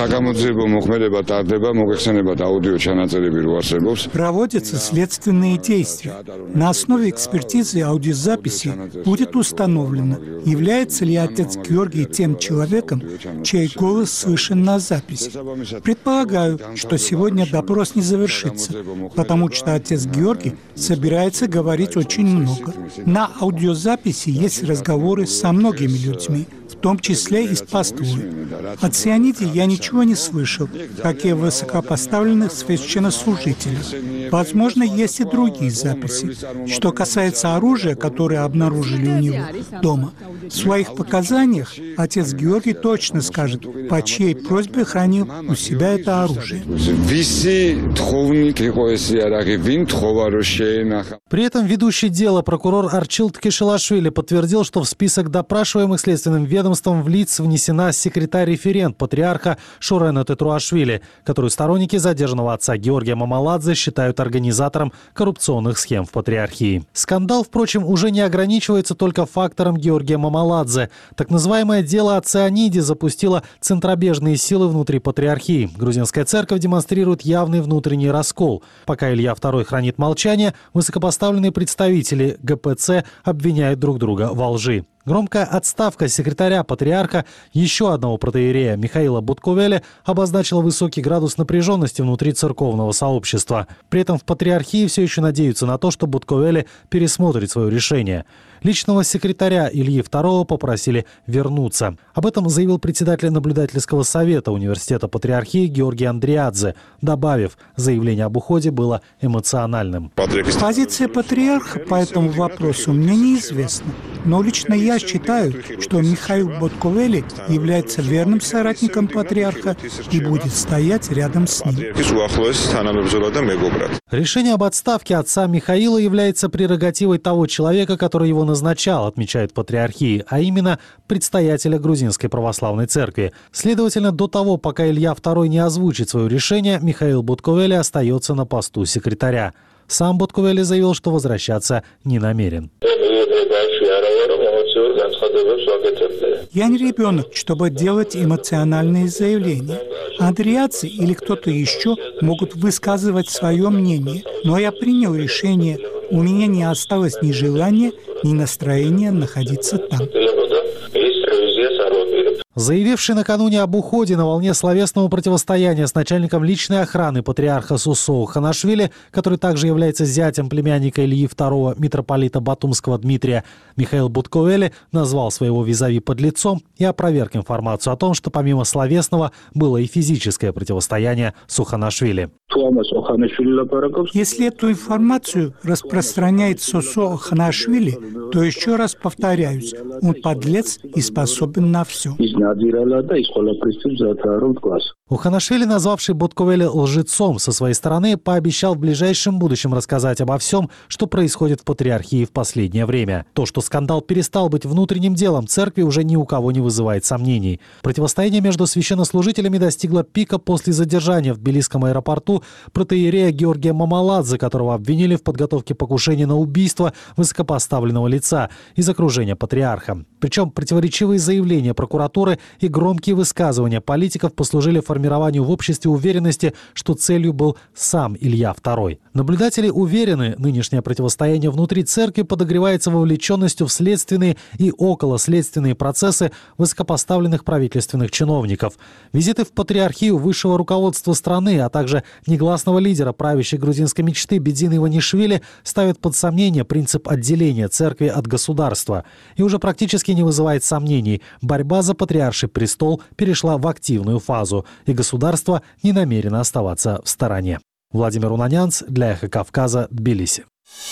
Speaker 21: Проводятся следственные действия. На основе экспертизы аудиозаписи будет установлено, является ли отец Георгий тем человеком, чей голос слышен на записи. Предполагаю, что сегодня допрос не завершится, потому что отец Георгий собирается говорить очень много. На аудиозаписи есть разговоры со многими людьми, в том числе и с паствой. О цианиде я ничего не слышал, как и о высокопоставленных священнослужителях. Возможно, есть и другие записи. Что касается оружия, которое обнаружили у него дома, в своих показаниях отец Георгий точно скажет, по чьей просьбе хранил у себя это оружие.
Speaker 6: При этом ведущий дело прокурор Арчилд Кешелашвили подтвердил, что в список допрашиваемых следственным ведомством в лиц внесена секретарь-референт патриарха Шурена Тетруашвили, которую сторонники задержанного отца Георгия Мамаладзе считают организатором коррупционных схем в патриархии. Скандал, впрочем, уже не ограничивается только фактором Георгия Мамаладзе. Так называемое дело о цианиде запустило центробежные силы внутри патриархии. Грузинская церковь демонстрирует явный внутренний раскол. Пока Илья II хранит молчание, высокопоставленные представители ГПЦ обвиняют друг друга во лжи. Громкая отставка секретаря патриарха, еще одного протоиерея Михаила Будковеля, обозначила высокий градус напряженности внутри церковного сообщества. При этом в патриархии все еще надеются на то, что Будковеле пересмотрит свое решение. Личного секретаря Ильи II попросили вернуться. Об этом заявил председатель наблюдательского совета университета патриархии Георгий Андриадзе, добавив, заявление об уходе было эмоциональным.
Speaker 21: Позиция патриарха по этому вопросу мне неизвестна. Но лично я считаю, что Михаил Будковели является верным соратником патриарха и будет стоять рядом с ним.
Speaker 6: Решение об отставке отца Михаила является прерогативой того человека, который его назначал, отмечает патриархии, а именно предстоятеля Грузинской православной церкви. Следовательно, до того, пока Илья II не озвучит свое решение, Михаил Будковели остается на посту секретаря. Сам Будковели заявил, что возвращаться не намерен.
Speaker 21: Я не ребенок, чтобы делать эмоциональные заявления. Андриадзе или кто-то еще могут высказывать свое мнение, но я принял решение. У меня не осталось ни желания, ни настроения находиться там.
Speaker 6: Заявивший накануне об уходе на волне словесного противостояния с начальником личной охраны патриарха Сусоо Ханашвили, который также является зятем племянника Ильи II, митрополита Батумского Дмитрия, Михаил Будковели назвал своего визави подлецом и опроверг информацию о том, что помимо словесного было и физическое противостояние с Ханашвили.
Speaker 21: Если эту информацию распространяет Сусоо Ханашвили, то еще раз повторяюсь, он подлец и способен на все.
Speaker 6: Уханашвили, назвавший Будковели лжецом, со своей стороны пообещал в ближайшем будущем рассказать обо всем, что происходит в патриархии в последнее время. То, что скандал перестал быть внутренним делом церкви, уже ни у кого не вызывает сомнений. Противостояние между священнослужителями достигло пика после задержания в Тбилисском аэропорту протоиерея Георгия Мамаладзе, которого обвинили в подготовке покушения на убийство высокопоставленного лица из окружения патриарха. Причем противоречивые заявления прокуратуры и громкие высказывания политиков послужили формированию в обществе уверенности, что целью был сам Илья II. Наблюдатели уверены, нынешнее противостояние внутри церкви подогревается вовлеченностью в следственные и околоследственные процессы высокопоставленных правительственных чиновников. Визиты в патриархию высшего руководства страны, а также негласного лидера правящей грузинской мечты Бедзина Иванишвили ставит под сомнение принцип отделения церкви от государства и уже практически не вызывает сомнений. Борьба за патриарший престол перешла в активную фазу, и государство не намерено оставаться в стороне. Владимир Унанянц для «Эхо Кавказа», Тбилиси.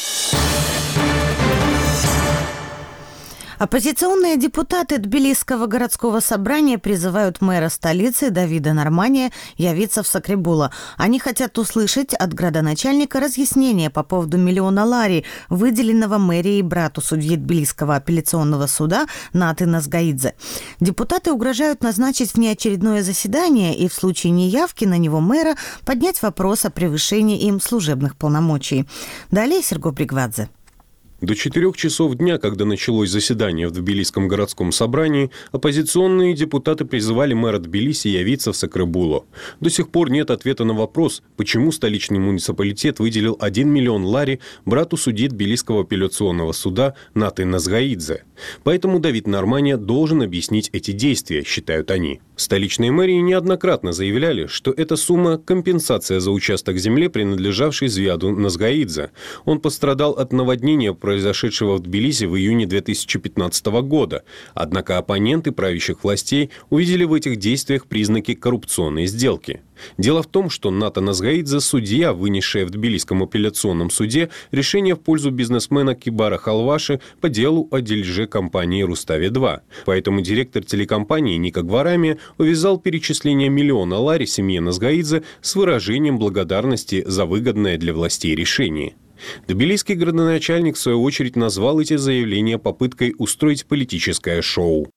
Speaker 1: Оппозиционные депутаты Тбилисского городского собрания призывают мэра столицы Давида Нормания явиться в Сакребуло. Они хотят услышать от градоначальника разъяснения по поводу $1 миллиона лари, выделенного мэрией брату судьи Тбилисского апелляционного суда Наты Назгаидзе. Депутаты угрожают назначить внеочередное заседание и в случае неявки на него мэра поднять вопрос о превышении им служебных полномочий. Далее Серго Бригвадзе.
Speaker 5: До 4 часов дня, когда началось заседание в Тбилисском городском собрании, оппозиционные депутаты призывали мэра Тбилиси явиться в Сакребуло. До сих пор нет ответа на вопрос, почему столичный муниципалитет выделил $1 миллион лари брату судьи Тбилисского апелляционного суда Наты Назгаидзе. Поэтому Давид Нормания должен объяснить эти действия, считают они. Столичные мэрии неоднократно заявляли, что эта сумма – компенсация за участок земли, принадлежавший Звиаду Назгаидзе. Он пострадал от наводнения, произошедшего в Тбилиси в июне 2015 года. Однако оппоненты правящих властей увидели в этих действиях признаки коррупционной сделки. Дело в том, что Ната Назгаидзе – судья, вынесшая в Тбилисском апелляционном суде решение в пользу бизнесмена Кибара Халваши по делу о дележе компании «Рустави-2». Поэтому директор телекомпании Ника Гварамия увязал перечисление $1 миллиона лари семье Назгаидзе с выражением благодарности за выгодное для властей решение. Тбилисский градоначальник, в свою очередь, назвал эти заявления попыткой устроить политическое шоу.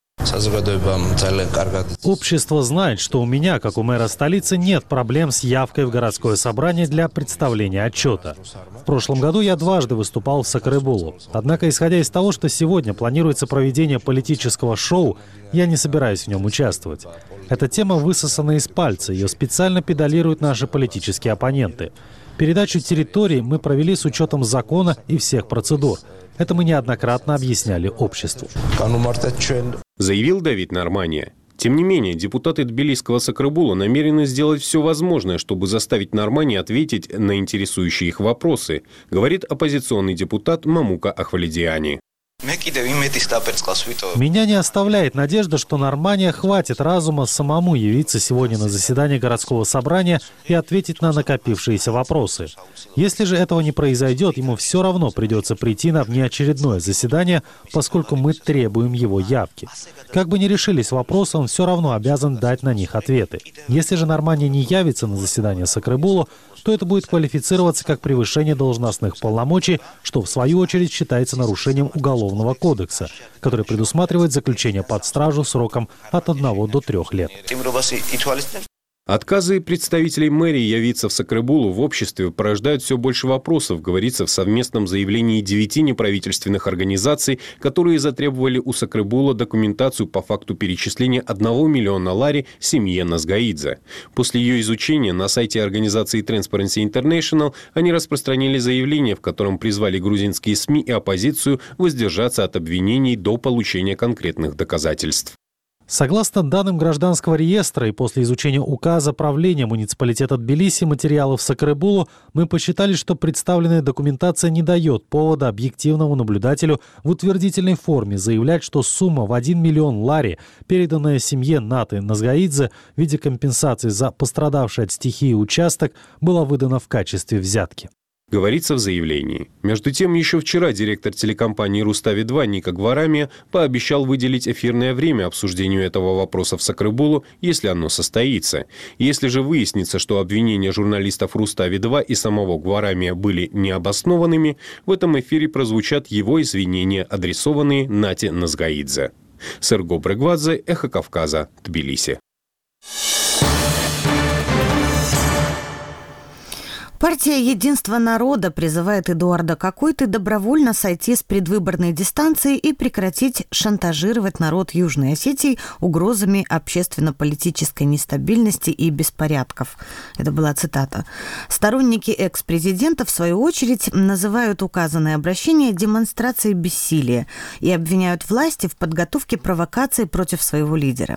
Speaker 6: Общество знает, что у меня, как у мэра столицы, нет проблем с явкой в городское собрание для представления отчета. В прошлом году я дважды выступал в Сакребуло. Однако, исходя из того, что сегодня планируется проведение политического шоу, я не собираюсь в нем участвовать. Эта тема высосана из пальца, ее специально педалируют наши политические оппоненты. Передачу территорий мы провели с учетом закона и всех процедур. Это мы неоднократно объясняли обществу.
Speaker 5: Заявил Давид Нормания. Тем не менее, депутаты Тбилисского Сакребуло намерены сделать все возможное, чтобы заставить Нормания ответить на интересующие их вопросы, говорит оппозиционный депутат Мамука Ахвалидиани.
Speaker 6: Меня не оставляет надежда, что Нормания хватит разума самому явиться сегодня на заседание городского собрания и ответить на накопившиеся вопросы. Если же этого не произойдет, ему все равно придется прийти на внеочередное заседание, поскольку мы требуем его явки. Как бы ни решились вопросы, он все равно обязан дать на них ответы. Если же Нормания не явится на заседание Сакребуло, то это будет квалифицироваться как превышение должностных полномочий, что в свою очередь считается нарушением Уголовного кодекса, который предусматривает заключение под стражу сроком от 1 до 3 лет.
Speaker 5: Отказы представителей мэрии явиться в Сакребуло в обществе порождают все больше вопросов, говорится в совместном заявлении 9 неправительственных организаций, которые затребовали у Сакребуло документацию по факту перечисления $1 миллиона лари семье Назгаидзе. После ее изучения на сайте организации Transparency International они распространили заявление, в котором призвали грузинские СМИ и оппозицию воздержаться от обвинений до получения конкретных доказательств.
Speaker 6: Согласно данным гражданского реестра и после изучения указа правления муниципалитета Тбилиси материалов Сакребуло, мы посчитали, что представленная документация не дает повода объективному наблюдателю в утвердительной форме заявлять, что сумма в $1 миллион лари, переданная семье Наты Назгаидзе в виде компенсации за пострадавший от стихии участок, была выдана в качестве взятки.
Speaker 5: Говорится в заявлении. Между тем, еще вчера директор телекомпании «Рустави-2» Ника Гварамия пообещал выделить эфирное время обсуждению этого вопроса в Сакребуло, если оно состоится. Если же выяснится, что обвинения журналистов «Рустави-2» и самого Гварамия были необоснованными, в этом эфире прозвучат его извинения, адресованные Нате Назгаидзе. Серго Бригвадзе, «Эхо Кавказа», Тбилиси.
Speaker 1: Партия «Единство народа» призывает Эдуарда Кокойты добровольно сойти с предвыборной дистанции и прекратить шантажировать народ Южной Осетии угрозами общественно-политической нестабильности и беспорядков. Это была цитата. Сторонники экс-президента, в свою очередь, называют указанное обращение демонстрацией бессилия и обвиняют власти в подготовке провокации против своего лидера.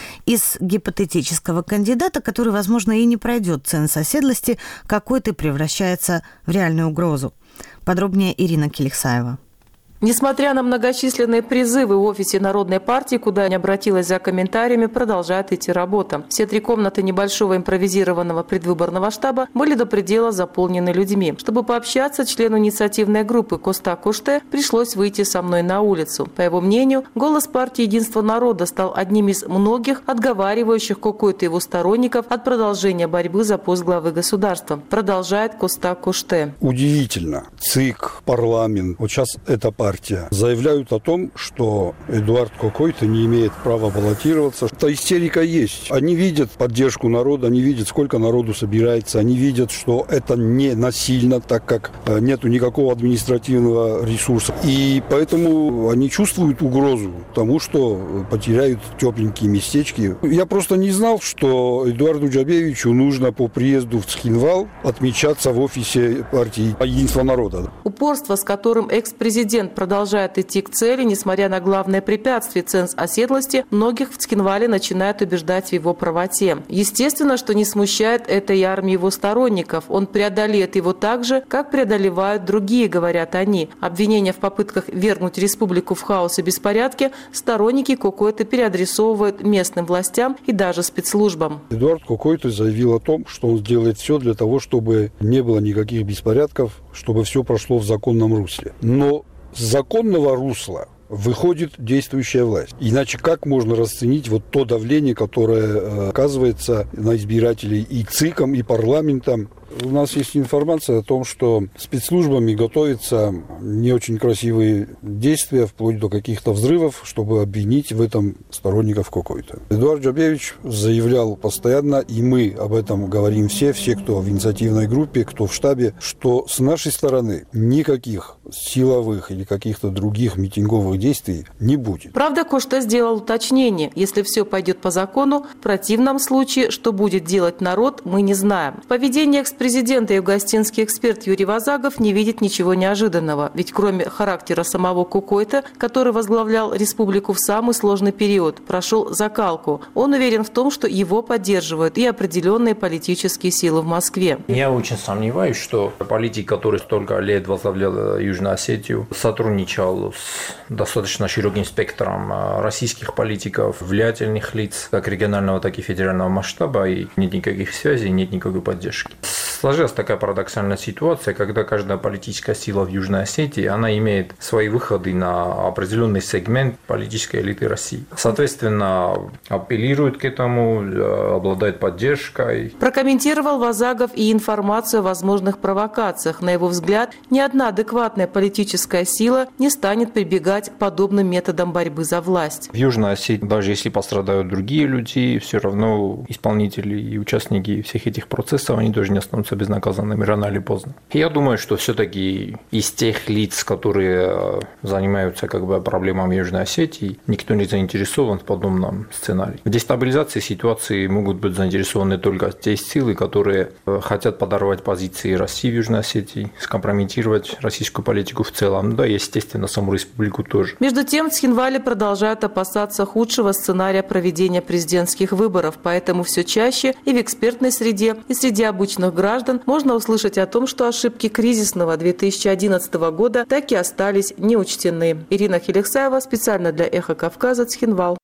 Speaker 1: Из гипотетического кандидата, который, возможно, и не пройдет ценз оседлости, Кокойты превращается в реальную угрозу. Подробнее Ирина Келихсаева.
Speaker 7: Несмотря на многочисленные призывы в офисе Народной партии, куда не обратилась за комментариями, продолжает идти работа. Все 3 комнаты небольшого импровизированного предвыборного штаба были до предела заполнены людьми. Чтобы пообщаться, члену инициативной группы Коста Коште пришлось выйти со мной на улицу. По его мнению, голос партии «Единство народа» стал одним из многих, отговаривающих Кокойты и его сторонников от продолжения борьбы за пост главы государства. Продолжает Коста Коште.
Speaker 22: Удивительно. ЦИК, парламент, вот сейчас эта партия заявляют о том, что Эдуард Кокойта не имеет права баллотироваться. Эта истерика есть. Они видят поддержку народа, они видят, сколько народу собирается, они видят, что это не насильно, так как нету никакого административного ресурса. И поэтому они чувствуют угрозу тому, что потеряют тепленькие местечки. Я просто не знал, что Эдуарду Джабевичу нужно по приезду в Цхинвал отмечаться в офисе партии «Единство народа».
Speaker 7: Упорство, с которым экс-президент продолжает идти к цели, несмотря на главное препятствие ценз оседлости, многих в Цхинвале начинают убеждать в его правоте. Естественно, что не смущает это и армию его сторонников. Он преодолеет его так же, как преодолевают другие, говорят они. Обвинения в попытках вергнуть республику в хаос и беспорядке сторонники Кокойты переадресовывают местным властям и даже спецслужбам.
Speaker 22: Эдуард Кокойта заявил о том, что он сделает все для того, чтобы не было никаких беспорядков, чтобы все прошло в законном русле. Но с законного русла выходит действующая власть. Иначе как можно расценить вот то давление, которое оказывается на избирателей и ЦИКом, и парламентом? У нас есть информация о том, что спецслужбами готовятся не очень красивые действия, вплоть до каких-то взрывов, чтобы обвинить в этом сторонников Кокойта. Эдуард Джабевич заявлял постоянно, и мы об этом говорим все, кто в инициативной группе, кто в штабе, что с нашей стороны никаких силовых или каких-то других митинговых действий не будет.
Speaker 7: Правда, Коште сделал уточнение. Если все пойдет по закону, в противном случае, что будет делать народ, мы не знаем. В поведении экс-президента и югостинский эксперт Юрий Вазагов не видит ничего неожиданного. Ведь кроме характера самого Кокойта, который возглавлял республику в самый сложный период, прошел закалку, он уверен в том, что его поддерживают и определенные политические силы в Москве.
Speaker 23: Я очень сомневаюсь, что политик, который столько лет возглавлял Южную Осетию, сотрудничал с достаточно широким спектром российских политиков, влиятельных лиц, как регионального, так и федерального масштаба, и нет никаких связей, нет никакой поддержки. Сложилась такая парадоксальная ситуация, когда каждая политическая сила в Южной Осетии, она имеет свои выходы на определенный сегмент политической элиты России. Соответственно, апеллирует к этому, обладает поддержкой.
Speaker 7: Прокомментировал Вазагов и информацию о возможных провокациях. На его взгляд, ни одна адекватная политическая сила не станет прибегать к подобным методам борьбы за власть.
Speaker 23: В Южной Осетии, даже если пострадают другие люди, все равно исполнители и участники всех этих процессов, они тоже не останутся безнаказанными рано или поздно. Я думаю, что все-таки из тех лиц, которые занимаются проблемами Южной Осетии, никто не заинтересован в подобном сценарии. В дестабилизации ситуации могут быть заинтересованы только те силы, которые хотят подорвать позиции России в Южной Осетии, скомпрометировать российскую политику в целом, да и, естественно, саму республику тоже.
Speaker 7: Между тем, в Цхинвале продолжают опасаться худшего сценария проведения президентских выборов, поэтому все чаще и в экспертной среде, и среди обычных граждан можно услышать о том, что ошибки кризисного 2011 года так и остались неучтены. Ирина Келихсаева специально для «Эхо Кавказа», Цхинвал.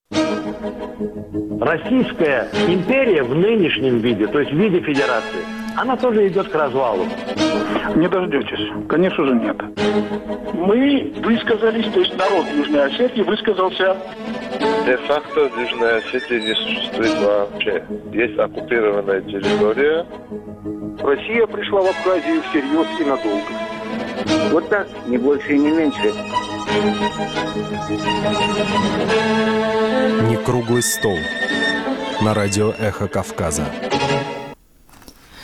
Speaker 24: Российская империя в нынешнем виде, то есть в виде федерации, она тоже идет к развалу.
Speaker 25: Не дождетесь. Конечно же, нет. Мы высказались, то есть народ Южной Осетии высказался.
Speaker 26: Де-факто в Южной Осетии не существует вообще. Есть оккупированная территория.
Speaker 24: Россия пришла в Абхазию всерьез и надолго.
Speaker 27: Вот так, не больше и не меньше.
Speaker 20: Не круглый стол. На радио «Эхо Кавказа».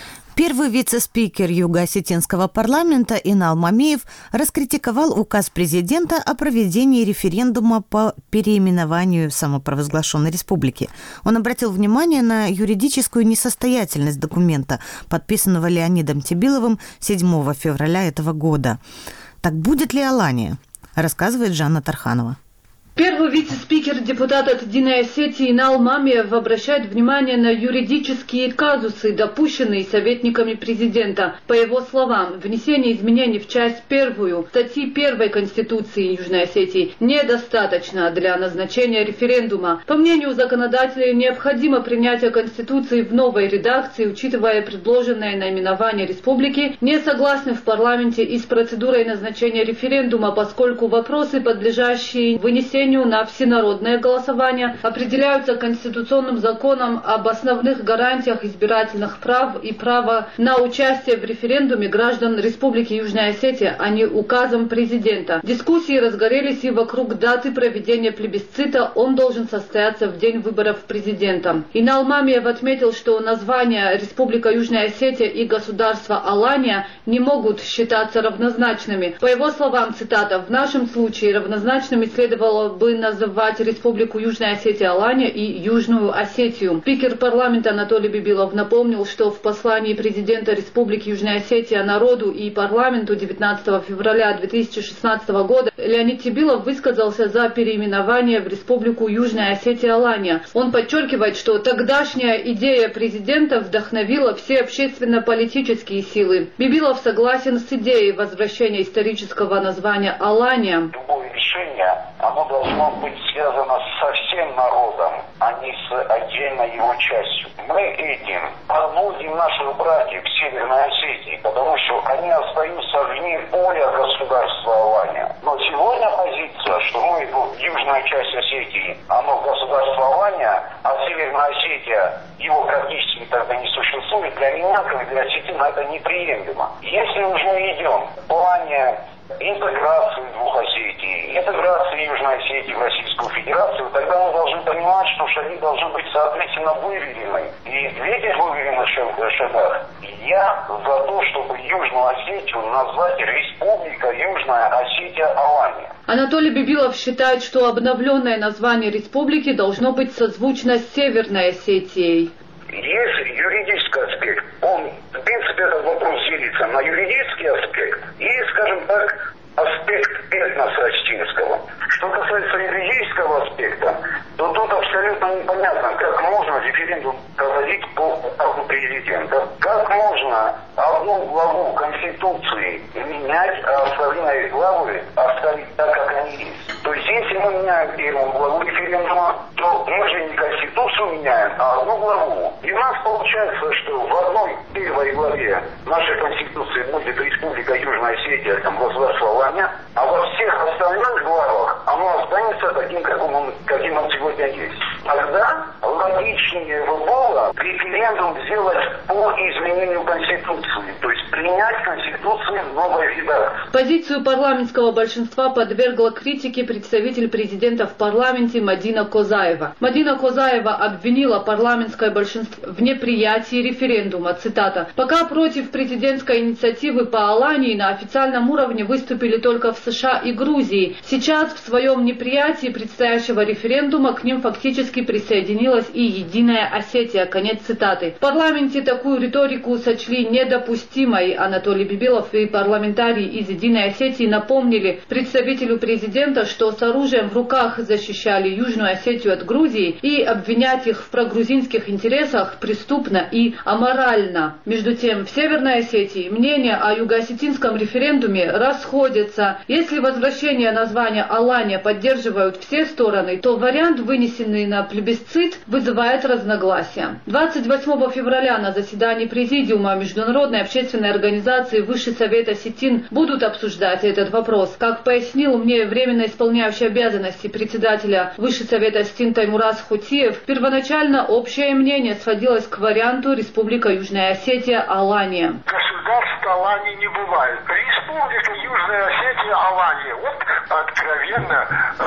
Speaker 1: Первый вице-спикер Юго-Осетинского парламента Инал Мамеев раскритиковал указ президента о проведении референдума по переименованию самопровозглашенной республики. Он обратил внимание на юридическую несостоятельность документа, подписанного Леонидом Тебиловым 7 февраля этого года. Так будет ли Алания? Рассказывает Жанна Тарханова.
Speaker 4: Первый вице-спикер, депутат от Единой Осетии Инал Мамеев обращает внимание на юридические казусы, допущенные советниками президента. По его словам, внесение изменений в часть 1 статьи 1 Конституции Южной Осетии недостаточно для назначения референдума. По мнению законодателей, необходимо принятие Конституции в новой редакции, учитывая предложенное наименование республики, не согласны в парламенте и с процедурой назначения референдума, поскольку вопросы, подлежащие вынесению на всенародное голосование, определяются Конституционным законом об основных гарантиях избирательных прав и права на участие в референдуме граждан Республики Южная Осетия, а не указом президента. Дискуссии разгорелись и вокруг даты проведения плебисцита. Он должен состояться в день выборов президента. Инал Мамеев отметил, что названия Республика Южная Осетия и государство Алания не могут считаться равнозначными. По его словам, цитата, «В нашем случае равнозначными следовало бы называть Республику Южная Осетия Алания и Южную Осетию». Спикер парламента Анатолий Бибилов напомнил, что в послании президента Республики Южная Осетия народу и парламенту 19 февраля 2016 года Леонид Тебилов высказался за переименование в Республику Южная Осетия Алания. Он подчеркивает, что тогдашняя идея президента вдохновила все общественно-политические силы. Бибилов согласен с идеей возвращения исторического названия Алания.
Speaker 8: Любое решение, оно должно быть связано со всем народом, а не с отдельной его частью. Мы этим подводим наших братьев в Северной Осетии, потому что они остаются вне поля государства Алания. Но сегодня позиция, что мы южная часть Осетии, оно государство Алания, а Северная Осетия, его практически тогда не существует, для меня, как для осетина, это неприемлемо. Если уж мы идем в плане интеграции двух Осетий, интеграции Южной Осетии в Российскую Федерацию, тогда мы должны понимать, что шаги должны быть соответственно выверены. И в этих выверенных шагах я за то, чтобы Южную Осетию назвать Республика Южная Осетия Алания.
Speaker 4: Анатолий Бибилов считает, что обновленное название республики должно быть созвучно с Северной Осетией.
Speaker 8: Есть юридический аспект. Он, в принципе, этот вопрос делится на юридический аспект и, скажем так, аспект этноса осетинского. Что касается юридического аспекта, то тут абсолютно непонятно, как можно референдум проводить по указу президента. Как можно одну главу Конституции менять, а остальные главы оставить так, как они есть. То есть, если мы меняем первую главу референдума, то мы же не Конституцию меняем, а одну главу. И у нас получается, что в одной первой главе нашей Конституции будет Республика Южная Осетия, там государство Алания, а во всех остальных главах оно останется таким, каким он сегодня есть. Тогда логичнее было референдум сделать по изменению Конституции, то есть принять Конституцию в новой редакции.
Speaker 4: Позицию парламентского большинства подвергла критике представитель президента в парламенте Мадина Козаева. Мадина Козаева обвинила парламентское большинство в неприятии референдума. Цитата. «Пока против президентской инициативы по Алании на официальном уровне выступили только в США и Грузии. Сейчас в своем неприятии предстоящего референдума к ним фактически присоединилась и Единая Осетия». Конец цитаты. В парламенте такую риторику сочли недопустимой. Анатолий Бибилов и парламентарии из Единой Осетии напомнили представителю президента, что с оружием в руках защищали Южную Осетию от Грузии, и обвинять их в прогрузинских интересах преступно и аморально. Между тем, в Северной Осетии мнения о юго-осетинском референдуме расходятся. Если возвращение названия Алания поддерживают все стороны, то вариант, вынесенный на плебисцит, вызывает разногласия. 28 февраля на заседании Президиума Международной общественной организации Высший совет осетин будут обсуждать этот вопрос. Как пояснил мне временно исполняющий обязанности председателя Высший совет осетин Таймураз Хутиев, первоначально общее мнение сводилось к варианту Республика Южная Осетия Алания.
Speaker 25: Государства Алании не бывает. Республика Южная Осетия Алания. Вот откровенно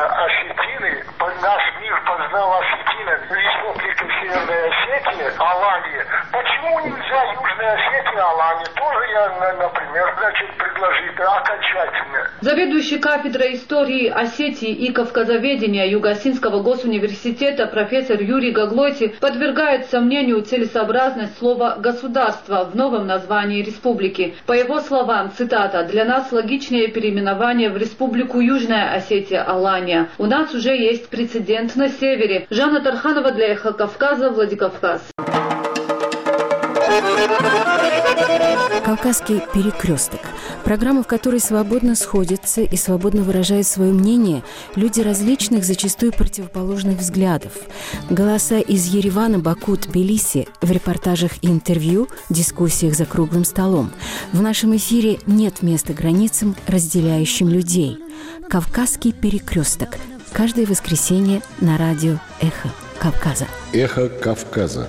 Speaker 25: осетины, наш мир познал осетинами. Республика Северная Осетия Алания. Почему?
Speaker 9: почему нельзя Южной Осетии, Алании? Тоже я, например, предложить окончательно.
Speaker 4: Заведующий кафедрой истории Осетии и Кавказоведения Юго-Осетинского госуниверситета профессор Юрий Гаглойти подвергает сомнению целесообразность слова «государство» в новом названии республики. По его словам, цитата, «Для нас логичнее переименование в Республику Южная Осетия Алания. У нас уже есть прецедент на севере». Жанна Тарханова для «Эхо Кавказа», Владикавказ.
Speaker 10: «Кавказский перекресток». Программа, в которой свободно сходятся и свободно выражают свое мнение люди различных, зачастую противоположных взглядов. Голоса из Еревана, Баку, Тбилиси в репортажах и интервью, дискуссиях за круглым столом. В нашем эфире нет места границам, разделяющим людей. «Кавказский перекресток». Каждое воскресенье на радио «Эхо Кавказа».
Speaker 17: «Эхо Кавказа».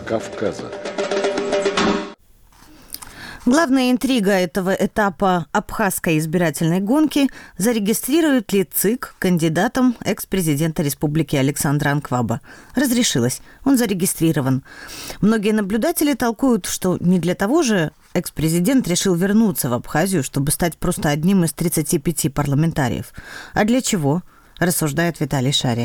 Speaker 1: Главная интрига этого этапа абхазской избирательной гонки – зарегистрирует ли ЦИК кандидатом экс-президента республики Александра Анкваба. Разрешилось. Он зарегистрирован. Многие наблюдатели толкуют, что не для того же экс-президент решил вернуться в Абхазию, чтобы стать просто одним из 35 парламентариев. А для чего? Рассуждает Виталий Шари.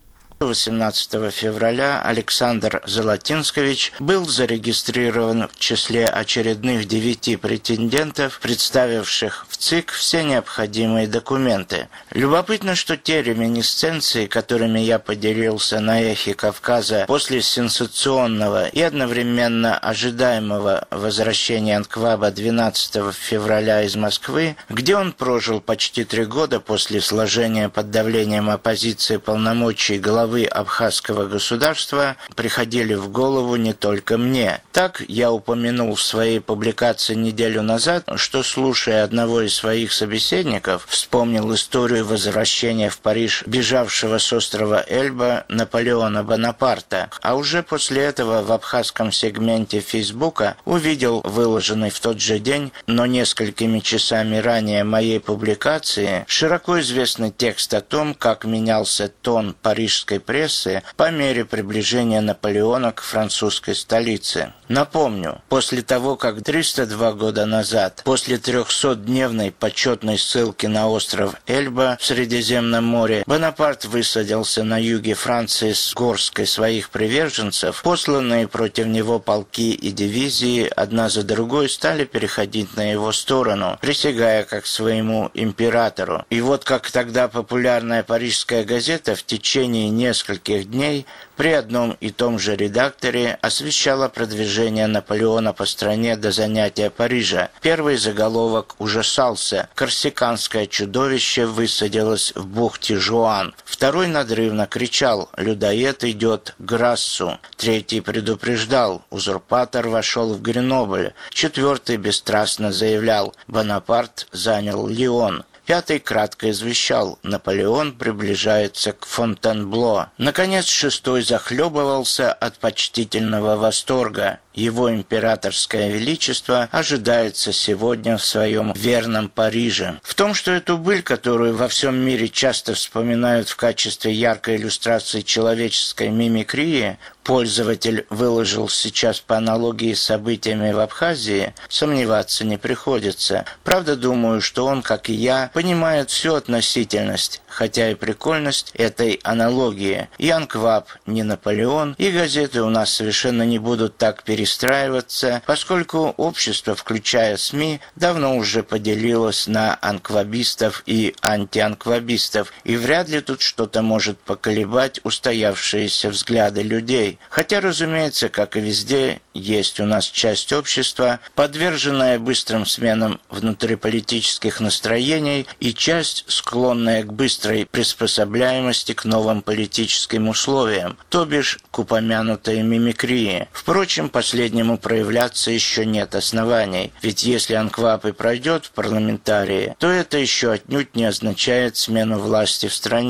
Speaker 11: 18 февраля Александр Золотинскович был зарегистрирован в числе очередных 9 претендентов, представивших в ЦИК все необходимые документы. Любопытно, что те реминисценции, которыми я поделился на «Эхе Кавказа» после сенсационного и одновременно ожидаемого возвращения Анкваба 12 февраля из Москвы, где он прожил почти 3 года после сложения под давлением оппозиции полномочий главы абхазского государства, приходили в голову не только мне. Так я упомянул в своей публикации неделю назад, что, слушая одного из своих собеседников, вспомнил историю возвращения в Париж бежавшего с острова Эльба Наполеона Бонапарта, а уже после этого в абхазском сегменте Фейсбука увидел выложенный в тот же день, но несколькими часами ранее моей публикации, широко известный текст о том, как менялся тон парижской прессы по мере приближения Наполеона к французской столице. Напомню, после того, как 302 года назад, после 300-дневной почетной ссылки на остров Эльба в Средиземном море, Бонапарт высадился на юге Франции с горсткой своих приверженцев, посланные против него полки и дивизии одна за другой стали переходить на его сторону, присягая как своему императору. И вот как тогда популярная парижская газета в течение нескольких дней при одном и том же редакторе освещала продвижение Наполеона по стране до занятия Парижа. Первый заголовок ужасался: «Корсиканское чудовище высадилось в бухте Жуан». Второй надрывно кричал: «Людоед идет к Грассу». Третий предупреждал: «Узурпатор вошел в Гренобль». Четвертый бесстрастно заявлял: «Бонапарт занял Лион». Пятый кратко извещал: Наполеон приближается к Фонтенбло. Наконец, шестой захлебывался от почтительного восторга: его императорское величество ожидается сегодня в своем верном Париже. В том, что эту быль, которую во всем мире часто вспоминают в качестве яркой иллюстрации человеческой мимикрии, пользователь выложил сейчас по аналогии с событиями в Абхазии, сомневаться не приходится. Правда, думаю, что он, как и я, понимает всю относительность, хотя и прикольность этой аналогии. И Анкваб не Наполеон, и газеты у нас совершенно не будут так перестраиваться, поскольку общество, включая СМИ, давно уже поделилось на анквабистов и антианквабистов, и вряд ли тут что-то может поколебать устоявшиеся взгляды людей. Хотя, разумеется, как и везде, есть у нас часть общества, подверженная быстрым сменам внутриполитических настроений, и часть, склонная к быстрой приспособляемости к новым политическим условиям, то бишь к упомянутой мимикрии. Впрочем, последнему проявляться еще нет оснований, ведь если Анкваб и пройдет в парламентарии, то это еще отнюдь не означает смену власти в стране.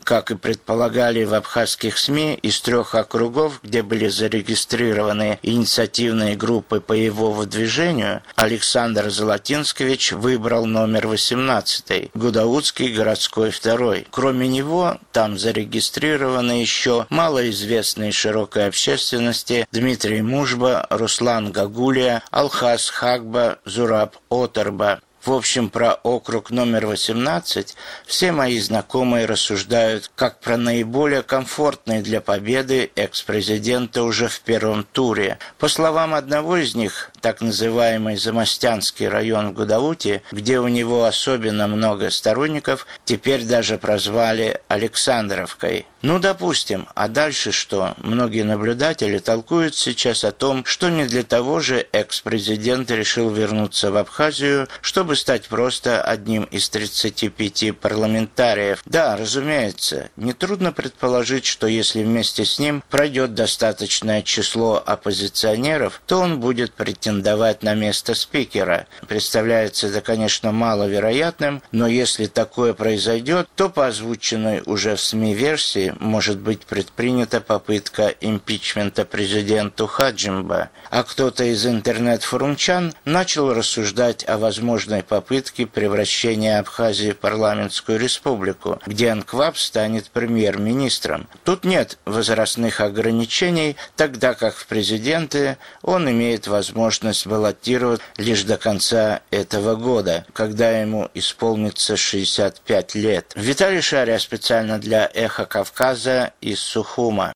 Speaker 11: Как и предполагали в абхазских СМИ, из 3 округов, где были зарегистрированы инициативные группы по его выдвижению, Александр Золотинскович выбрал номер 18, Гудаутский городской 2. Кроме него, там зарегистрированы еще малоизвестные широкой общественности Дмитрий Мужба, Руслан Гагулия, Алхаз Хагба, Зураб Оторба. В общем, про округ номер 18 все мои знакомые рассуждают как про наиболее комфортный для победы экс-президента уже в первом туре. По словам одного из них, так называемый Замостянский район в Гудауте, где у него особенно много сторонников, теперь даже прозвали Александровкой. Ну, допустим, а дальше что? Многие наблюдатели толкуют сейчас о том, что не для того же экс-президент решил вернуться в Абхазию, чтобы стать просто одним из 35 парламентариев. Да, разумеется, нетрудно предположить, что если вместе с ним пройдет достаточное число оппозиционеров, то он будет претендовать на место спикера. Представляется это, конечно, маловероятным, но если такое произойдет, то по озвученной уже в СМИ версии может быть предпринята попытка импичмента президенту Хаджимба. А кто-то из интернет-форумчан начал рассуждать о возможной попытке превращения Абхазии в парламентскую республику, где Анкваб станет премьер-министром. Тут нет возрастных ограничений, тогда как в президенты он имеет возможность баллотировать лишь до конца этого года, когда ему исполнится 65 лет. Виталий Шария специально для «Эхо Кавказа» из Сухума.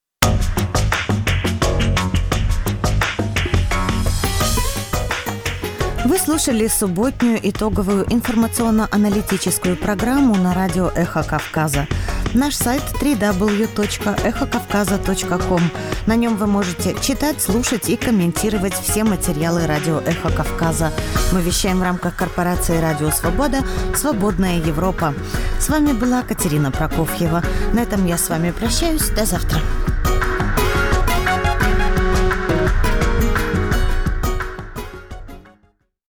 Speaker 1: Вы слушали субботнюю итоговую информационно-аналитическую программу на радио «Эхо Кавказа». Наш сайт www.эхокавказа.ком. На нем вы можете читать, слушать и комментировать все материалы радио «Эхо Кавказа». Мы вещаем в рамках корпорации «Радио Свобода. Свободная Европа». С вами была Катерина Прокофьева. На этом я с вами прощаюсь. До завтра.